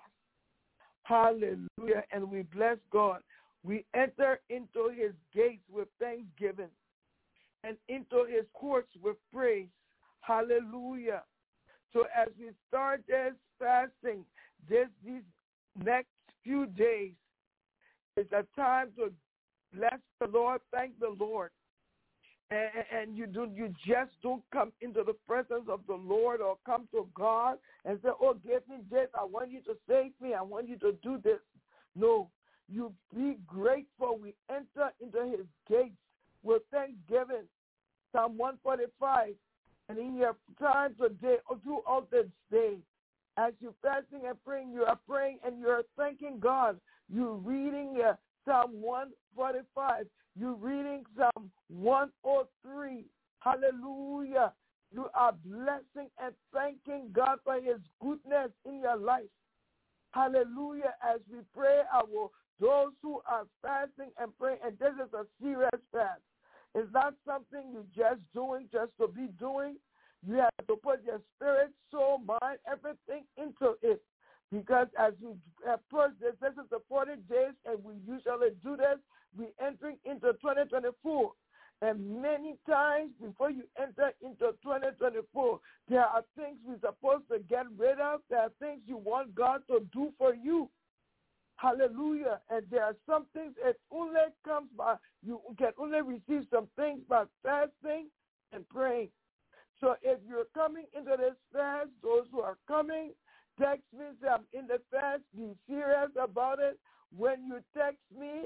Hallelujah. And we bless God. We enter into his gates with thanksgiving and into his courts with praise. Hallelujah. So as we start this fasting, these next few days is a time to bless the Lord, thank the Lord. And you just don't come into the presence of the Lord or come to God and say, oh, give me this. I want you to save me. I want you to do this. No, you be grateful. We enter into his gates with thanksgiving. Psalm 145. And in your time today, or throughout this day, as you're fasting and praying, you are praying and you're thanking God. You're reading Psalm 145. You're reading Psalm 103. Hallelujah. You are blessing and thanking God for his goodness in your life. Hallelujah. As we pray, those who are fasting and praying, and this is a serious fast. It's not something you're just doing just to be doing. You have to put your spirit, soul, mind, everything into it. Because as we approach this is the 40 days, and we usually do this, we're entering into 2024. And many times before you enter into 2024, there are things we're supposed to get rid of. There are things you want God to do for you. Hallelujah. And there are some things that only comes by, you can only receive some things by fasting and praying. So if you're coming into this fast, those who are coming, text me, say I'm in the fast, be serious about it. When you text me,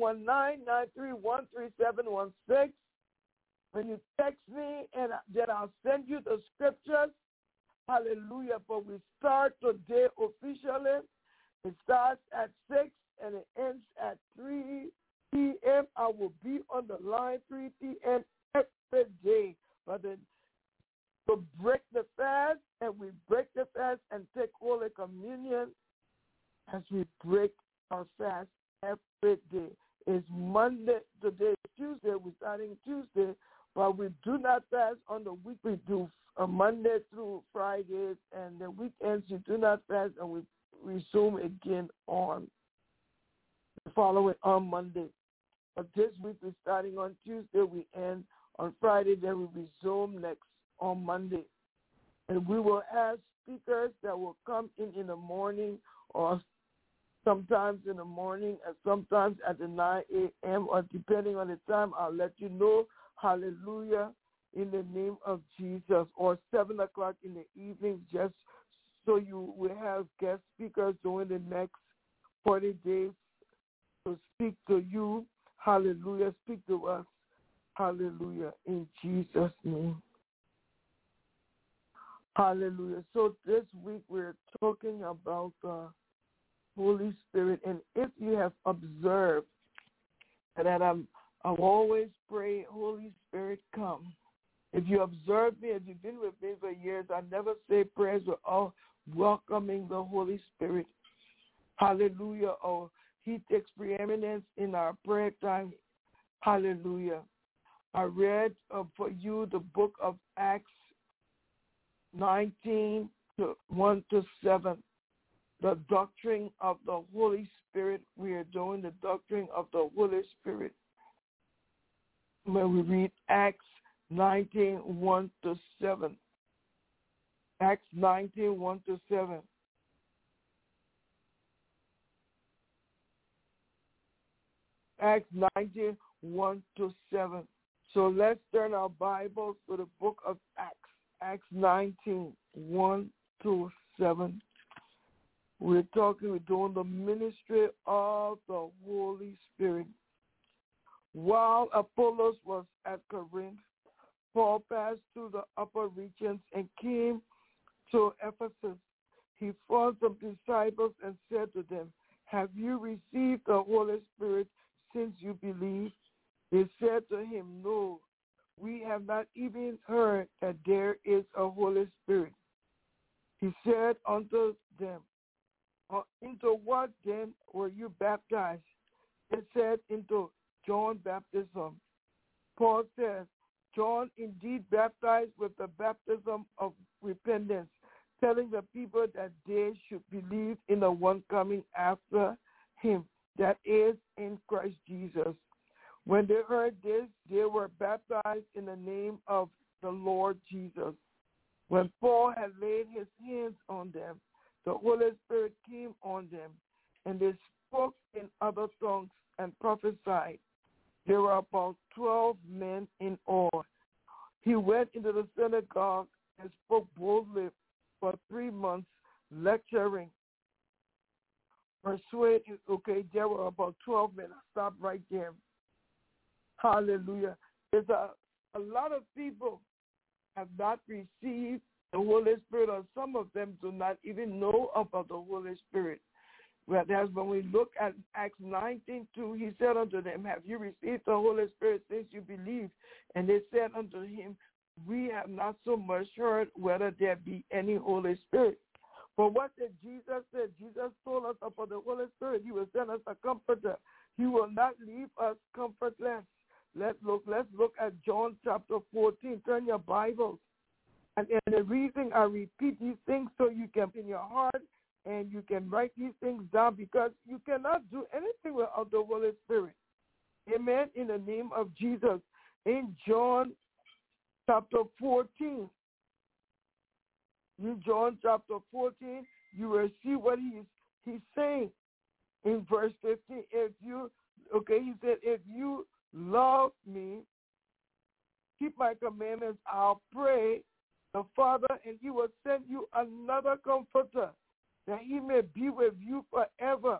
919-931-3716, when you text me, and then I'll send you the scriptures. Hallelujah. But we start today officially. It starts at 6 and it ends at 3 p.m. I will be on the line 3 p.m. every day. But then to break the fast, and we break the fast and take Holy Communion as we break our fast every day. It's Monday, today is Tuesday, we're starting Tuesday, but we do not fast on the week. We do Monday through Fridays, and the weekends you do not fast, and we resume again on the following on Monday. But this week we're starting on Tuesday, we end on Friday, then we resume next on Monday. And we will have speakers that will come in the morning, or sometimes in the morning and sometimes at the 9 a.m. or depending on the time, I'll let you know. Hallelujah, in the name of Jesus. Or 7 o'clock in the evening, just so you will have guest speakers during the next 40 days to speak to you. Hallelujah, speak to us. Hallelujah, in Jesus' name. Hallelujah. So this week we're talking about the Holy Spirit. And if you have observed that I've always prayed, Holy Spirit, come. If you observe me, if you've been with me for years, I never say prayers without welcoming the Holy Spirit. Hallelujah. Or he takes preeminence in our prayer time. Hallelujah. I read for you the book of Acts 19, 1-7. The doctrine of the Holy Spirit. We are doing the doctrine of the Holy Spirit. When we read Acts 19, 1-7. Acts 19, 1-7. Acts 19, 1-7. So let's turn our Bibles to the book of Acts. Acts 19, 1-7. We're doing the ministry of the Holy Spirit. While Apollos was at Corinth, Paul passed through the upper regions and came to Ephesus. He found some disciples and said to them, have you received the Holy Spirit since you believed? They said to him, no, we have not even heard that there is a Holy Spirit. He said unto them, into what then were you baptized? They said, into John baptism. Paul says, John indeed baptized with the baptism of repentance, telling the people that they should believe in the one coming after him, that is, in Christ Jesus. When they heard this, they were baptized in the name of the Lord Jesus. When Paul had laid his hands on them, the Holy Spirit came on them, and they spoke in other tongues and prophesied. There were about 12 men in all. He went into the synagogue and spoke boldly for 3 months, lecturing, persuading. Okay, there were about 12 men. I'll stop right there. Hallelujah. There's a lot of people have not received the Holy Spirit, or some of them do not even know about the Holy Spirit. Well, that's when we look at Acts 19:2, he said unto them, have you received the Holy Spirit since you believe? And they said unto him, we have not so much heard whether there be any Holy Spirit. But what did Jesus say? Jesus told us about the Holy Spirit. He will send us a comforter. He will not leave us comfortless. Let's look at John chapter 14. Turn your Bibles. And the reason I repeat these things so you can in your heart and you can write these things down, because you cannot do anything without the Holy Spirit. Amen. In the name of Jesus. In John chapter 14. In John chapter 14, you will see what he's saying in verse 15. He said, if you love me, keep my commandments, I'll pray the Father, and he will send you another comforter, that he may be with you forever.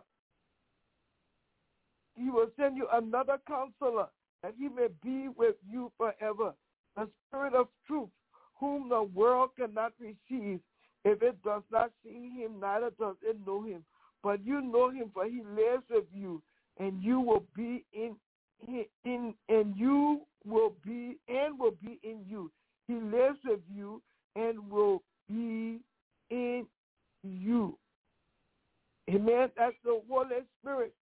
He will send you another counselor, that he may be with you forever. The Spirit of truth, whom the world cannot receive, if it does not see him, neither does it know him. But you know him, for he lives with you, and you will be in you will be in you. He lives with you and will be in you. Amen. That's the Holy Spirit.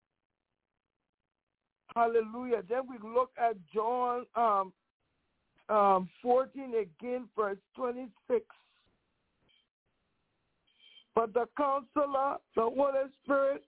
Hallelujah. Then we look at John 14 again, verse 26. But the Counselor, the Holy Spirit,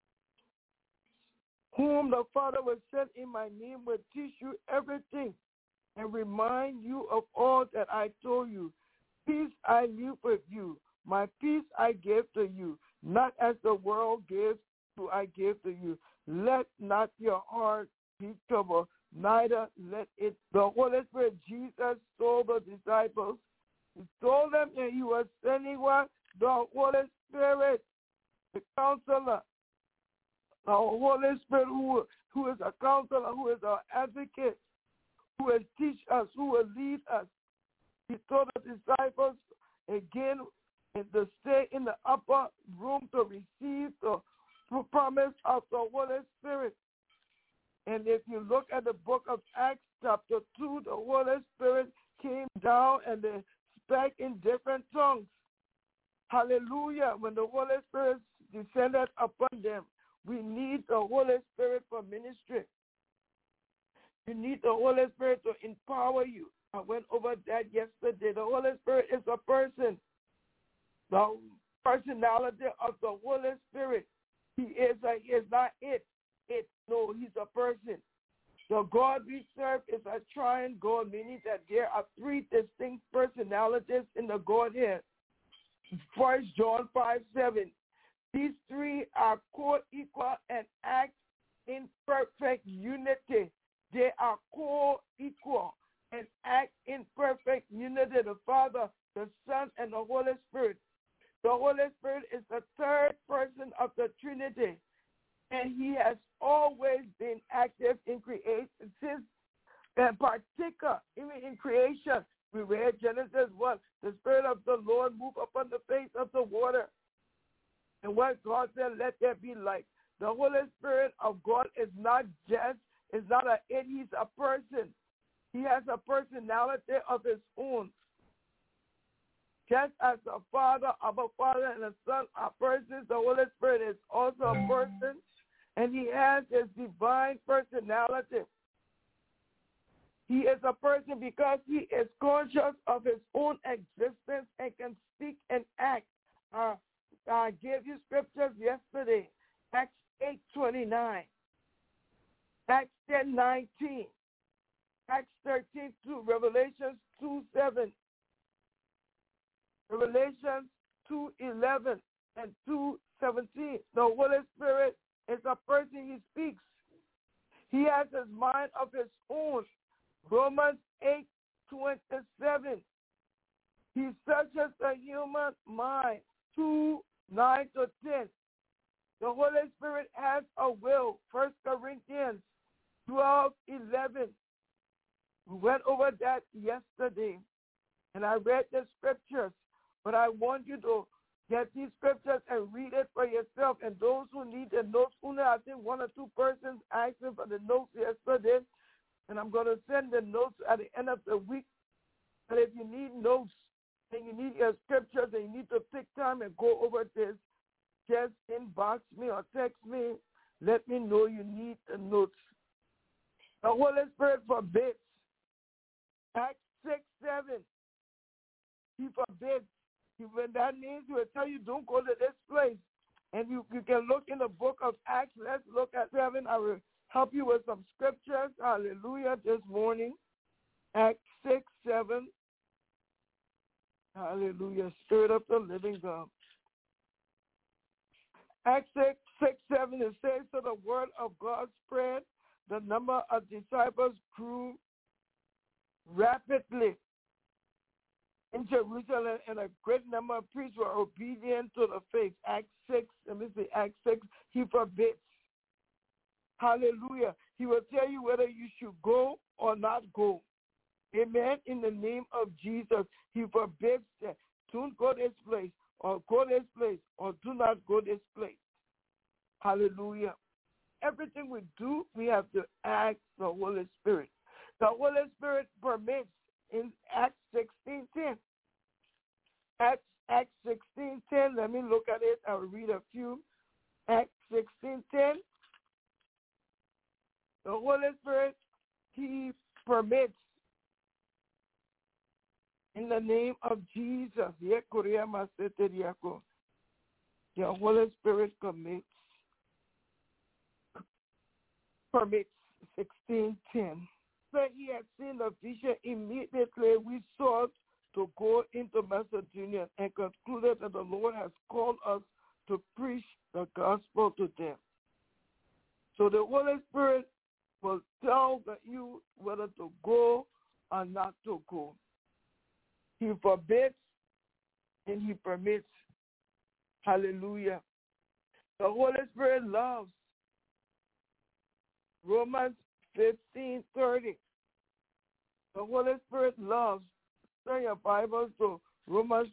whom the Father will send in my name, will teach you everything and remind you of all that I told you. Peace I leave with you. My peace I give to you. Not as the world gives, do I give to you. Let not your heart be troubled, neither let it. The Holy Spirit, Jesus told the disciples, he told them that he was sending what? The Holy Spirit, the Counselor. The Holy Spirit who is a counselor, who is our advocate, who will teach us, who will lead us. He told the disciples again to stay in the upper room to receive the promise of the Holy Spirit. And if you look at the book of Acts chapter 2, the Holy Spirit came down and they spoke in different tongues. Hallelujah. When the Holy Spirit descended upon them, we need the Holy Spirit for ministry. You need the Holy Spirit to empower you. I went over that yesterday. The Holy Spirit is a person. The personality of the Holy Spirit. He is not it. No, he's a person. The God we serve is a triune God, meaning that there are three distinct personalities in the Godhead. 1 John 5:7. These three are co-equal and act in perfect unity. They are co-equal and act in perfect unity. The Father, the Son, and the Holy Spirit. The Holy Spirit is the third person of the Trinity, and he has always been active in creation, and particular even in creation. We read Genesis 1. The Spirit of the Lord moved upon the face of the water. And what God said, let there be light. The Holy Spirit of God is not he's a person. He has a personality of his own. Just as the Father, our Father, and the Son are persons, the Holy Spirit is also a person, and he has his divine personality. He is a person because he is conscious of his own existence and can speak and act. I gave you scriptures yesterday. Acts 8:29, Acts 10:19, Acts 13:2, Revelations 2:7, Revelations 2:11 and 2:17. The Holy Spirit is a person. He speaks. He has his mind of his own. Romans 8:27. He searches the human mind. 2:9-10. The Holy Spirit has a will. 1 Corinthians 12:11. We went over that yesterday, and I read the scriptures, but I want you to get these scriptures and read it for yourself. And those who need the notes, I think one or two persons asked me for the notes yesterday, and I'm going to send the notes at the end of the week. But if you need notes and you need your scriptures and you need to take time and go over this, just inbox me or text me. Let me know you need the notes. The Holy Spirit forbids. Acts 6:7. He forbids. When that means he will tell you, don't go to this place. And you can look in the book of Acts. Let's look at 7. I will help you with some scriptures. Hallelujah, this morning. Acts 6:7. Hallelujah, Spirit of the living God. Acts 6:7, it says, so the word of God spread. The number of disciples grew rapidly in Jerusalem, and a great number of priests were obedient to the faith. Acts 6, Acts 6, he forbids. Hallelujah. He will tell you whether you should go or not go. Amen. In the name of Jesus, he forbids that. Don't go this place, or go this place, or do not go this place. Hallelujah. Everything we do, we have to ask the Holy Spirit. The Holy Spirit permits in Acts 16:10. Acts 16:10, let me look at it. I'll read a few. Acts 16:10. The Holy Spirit, he permits in the name of Jesus. The Holy Spirit permits 16:10. When he had seen the vision, immediately we sought to go into Macedonia and concluded that the Lord has called us to preach the gospel to them. So the Holy Spirit will tell you whether to go or not to go. He forbids and he permits. Hallelujah. The Holy Spirit loves. Romans 15:30. The Holy Spirit loves. Turn your Bibles to Romans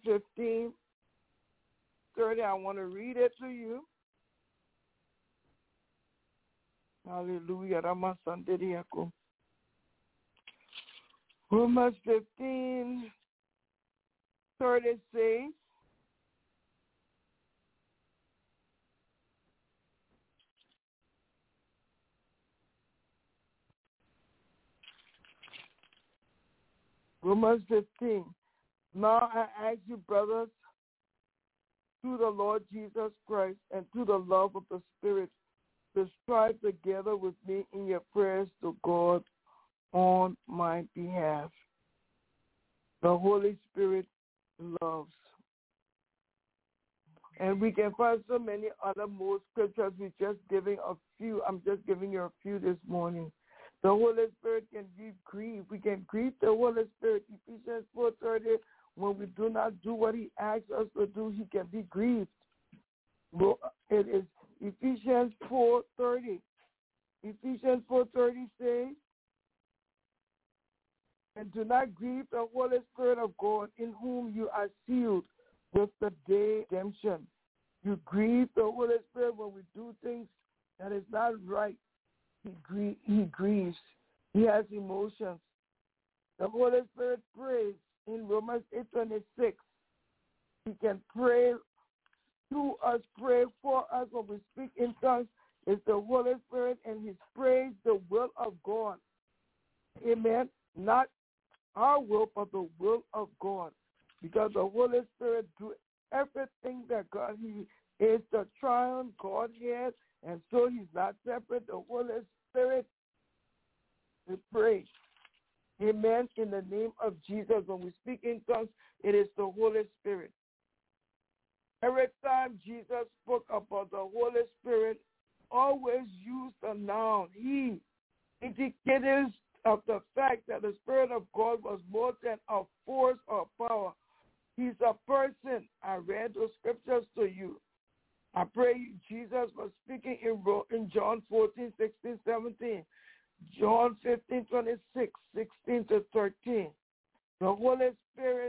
15:30. I want to read it to you. Hallelujah. Romans 15:30 says, Romans 15. Now I ask you, brothers, through the Lord Jesus Christ and through the love of the Spirit, to strive together with me in your prayers to God on my behalf. The Holy Spirit loves. And we can find so many other more scriptures. We're just giving a few. I'm just giving you a few this morning. The Holy Spirit can be grieved. We can grieve the Holy Spirit. Ephesians 4:30, when we do not do what he asks us to do, he can be grieved. It is Ephesians 4:30. Ephesians 4:30 says, and do not grieve the Holy Spirit of God, in whom you are sealed with the day of redemption. You grieve the Holy Spirit when we do things that is not right. He grieves. He has emotions. The Holy Spirit prays in Romans 8:26. He can pray through us, pray for us when we speak in tongues. It's the Holy Spirit, and he prays the will of God. Amen. Not our will, but the will of God. Because the Holy Spirit do everything that God, he is the triune Godhead, and so he's not separate. The Holy Spirit, we pray. Amen. In the name of Jesus, when we speak in tongues, it is the Holy Spirit. Every time Jesus spoke about the Holy Spirit, always used the noun, he. indicators of the fact that the Spirit of God was more than a force or power. He's a person. I read those scriptures to you. I pray Jesus was speaking in John 14, 16, 17. John 15, 26, 16 to 13. The Holy Spirit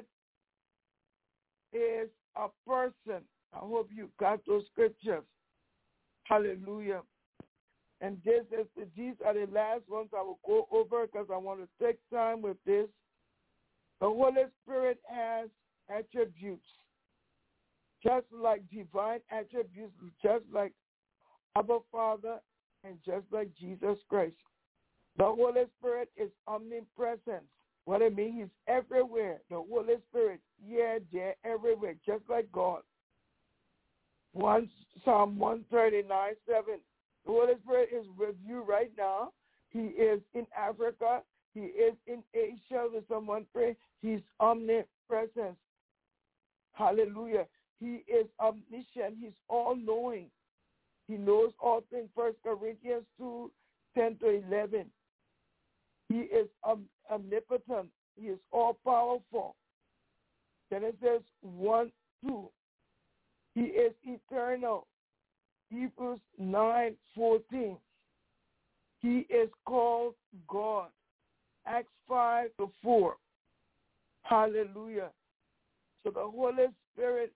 is a person. I hope you got those scriptures. Hallelujah. And these are the last ones I will go over because I want to take time with this. The Holy Spirit has attributes, just like divine attributes, just like Abba Father and just like Jesus Christ. The Holy Spirit is omnipresent. What I mean, he's everywhere. The Holy Spirit, yeah, there, everywhere, just like God. Psalm 139, 7. The Holy Spirit is with you right now. He is in Africa. He is in Asia. With someone pray, he's omnipresent. Hallelujah. He is omniscient. He's all-knowing. He knows all things. 1 Corinthians 2, 10 to 11. He is omnipotent. He is all-powerful. Genesis 1, 2. He is eternal. Hebrews 9, 14. He is called God. Acts 5 to 4. Hallelujah. So the Holy Spirit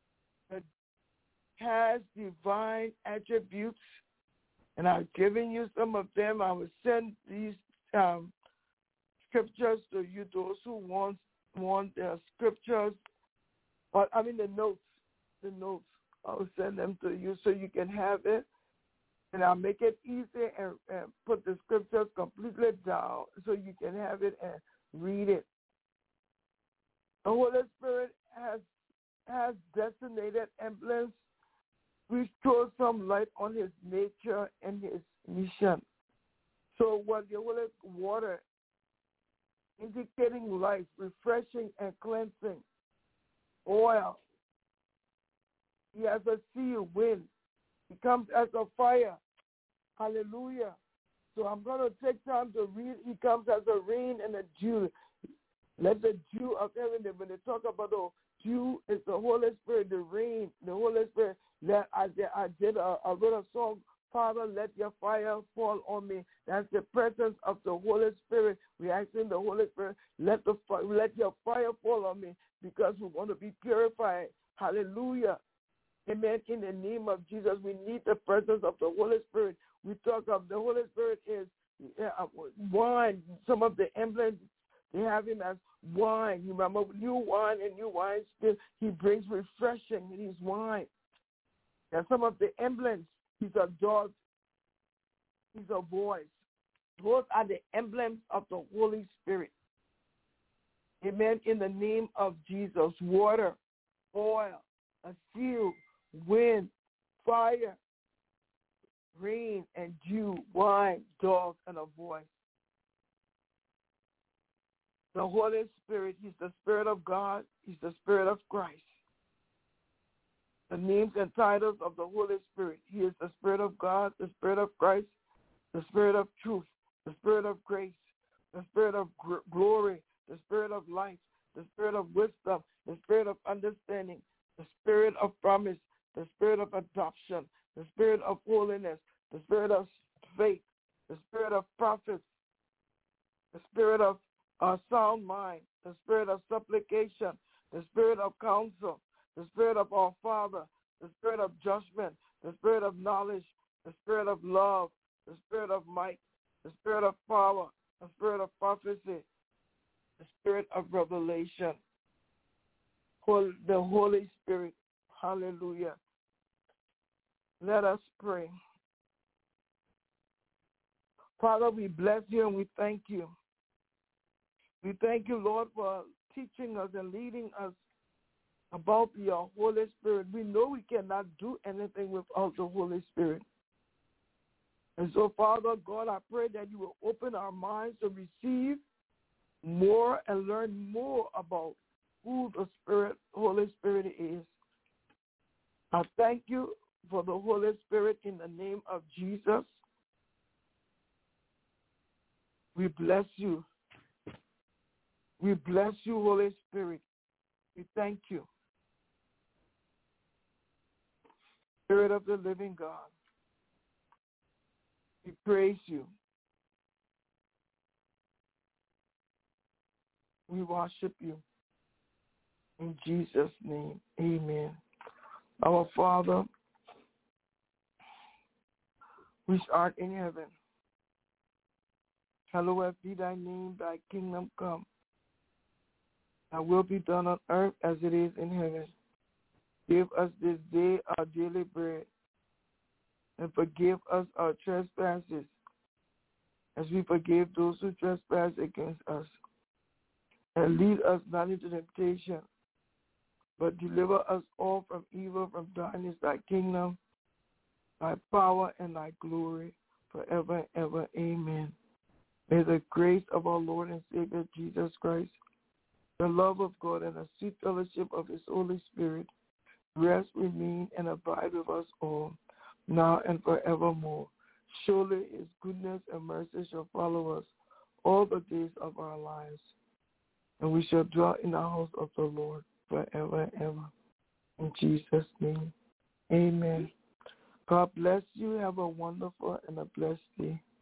has divine attributes, and I've given you some of them. I will send these scriptures to you, those who want the scriptures, or the notes. I'll send them to you so you can have it, and I'll make it easy and put the scriptures completely down so you can have it and read it. The Holy Spirit has designated emblems which throw some light on his nature and his mission. So what the Holy water, indicating life, refreshing and cleansing. Oil. He has a seal, wind. He comes as a fire. Hallelujah. So I'm going to take time to read. He comes as a rain and a dew. Let the dew of heaven, when they talk about the dew, is the Holy Spirit, the rain, the Holy Spirit. I wrote a song, Father, let your fire fall on me. That's the presence of the Holy Spirit. We're asking the Holy Spirit, let your fire fall on me because we want to be purified. Hallelujah. Amen. In the name of Jesus, we need the presence of the Holy Spirit. We talk of the Holy Spirit is wine. Some of the emblems, they have him as wine. You remember new wine and new wine still. He brings refreshing in his wine. And some of the emblems, he's a dog, he's a voice. Those are the emblems of the Holy Spirit. Amen. In the name of Jesus, water, oil, a seal, wind, fire, rain and dew, wine, dog, and a voice. The Holy Spirit, he's the Spirit of God. He's the Spirit of Christ. The names and titles of the Holy Spirit. He is the Spirit of God, the Spirit of Christ, the Spirit of truth, the Spirit of grace, the Spirit of glory, the Spirit of life, the Spirit of wisdom, the Spirit of understanding, the Spirit of promise, the Spirit of adoption, the Spirit of holiness, the Spirit of faith, the Spirit of prophets, the Spirit of sound mind, the Spirit of supplication, the Spirit of counsel, the Spirit of our Father, the Spirit of judgment, the Spirit of knowledge, the Spirit of love, the Spirit of might, the Spirit of power, the Spirit of prophecy, the Spirit of revelation. The Holy Spirit. Hallelujah. Let us pray. Father, we bless you and we thank you. We thank you, Lord, for teaching us and leading us about your Holy Spirit. We know we cannot do anything without the Holy Spirit. And so, Father God, I pray that you will open our minds to receive more and learn more about who the Holy Spirit is. I thank you for the Holy Spirit in the name of Jesus. We bless you. We bless you, Holy Spirit. We thank you. Spirit of the living God, we praise you. We worship you. In Jesus' name, amen. Our Father, which art in heaven, hallowed be thy name, thy kingdom come. Thy will be done on earth as it is in heaven. Give us this day our daily bread, and forgive us our trespasses, as we forgive those who trespass against us. And lead us not into temptation, but deliver us all from evil. From thine is thy kingdom, thy power, and thy glory, forever and ever. Amen. May the grace of our Lord and Savior Jesus Christ, the love of God, and the sweet fellowship of his Holy Spirit rest, remain, and abide with us all, now and forevermore. Surely his goodness and mercy shall follow us all the days of our lives, and we shall dwell in the house of the Lord forever and ever. In Jesus' name, amen. God bless you. Have a wonderful and a blessed day.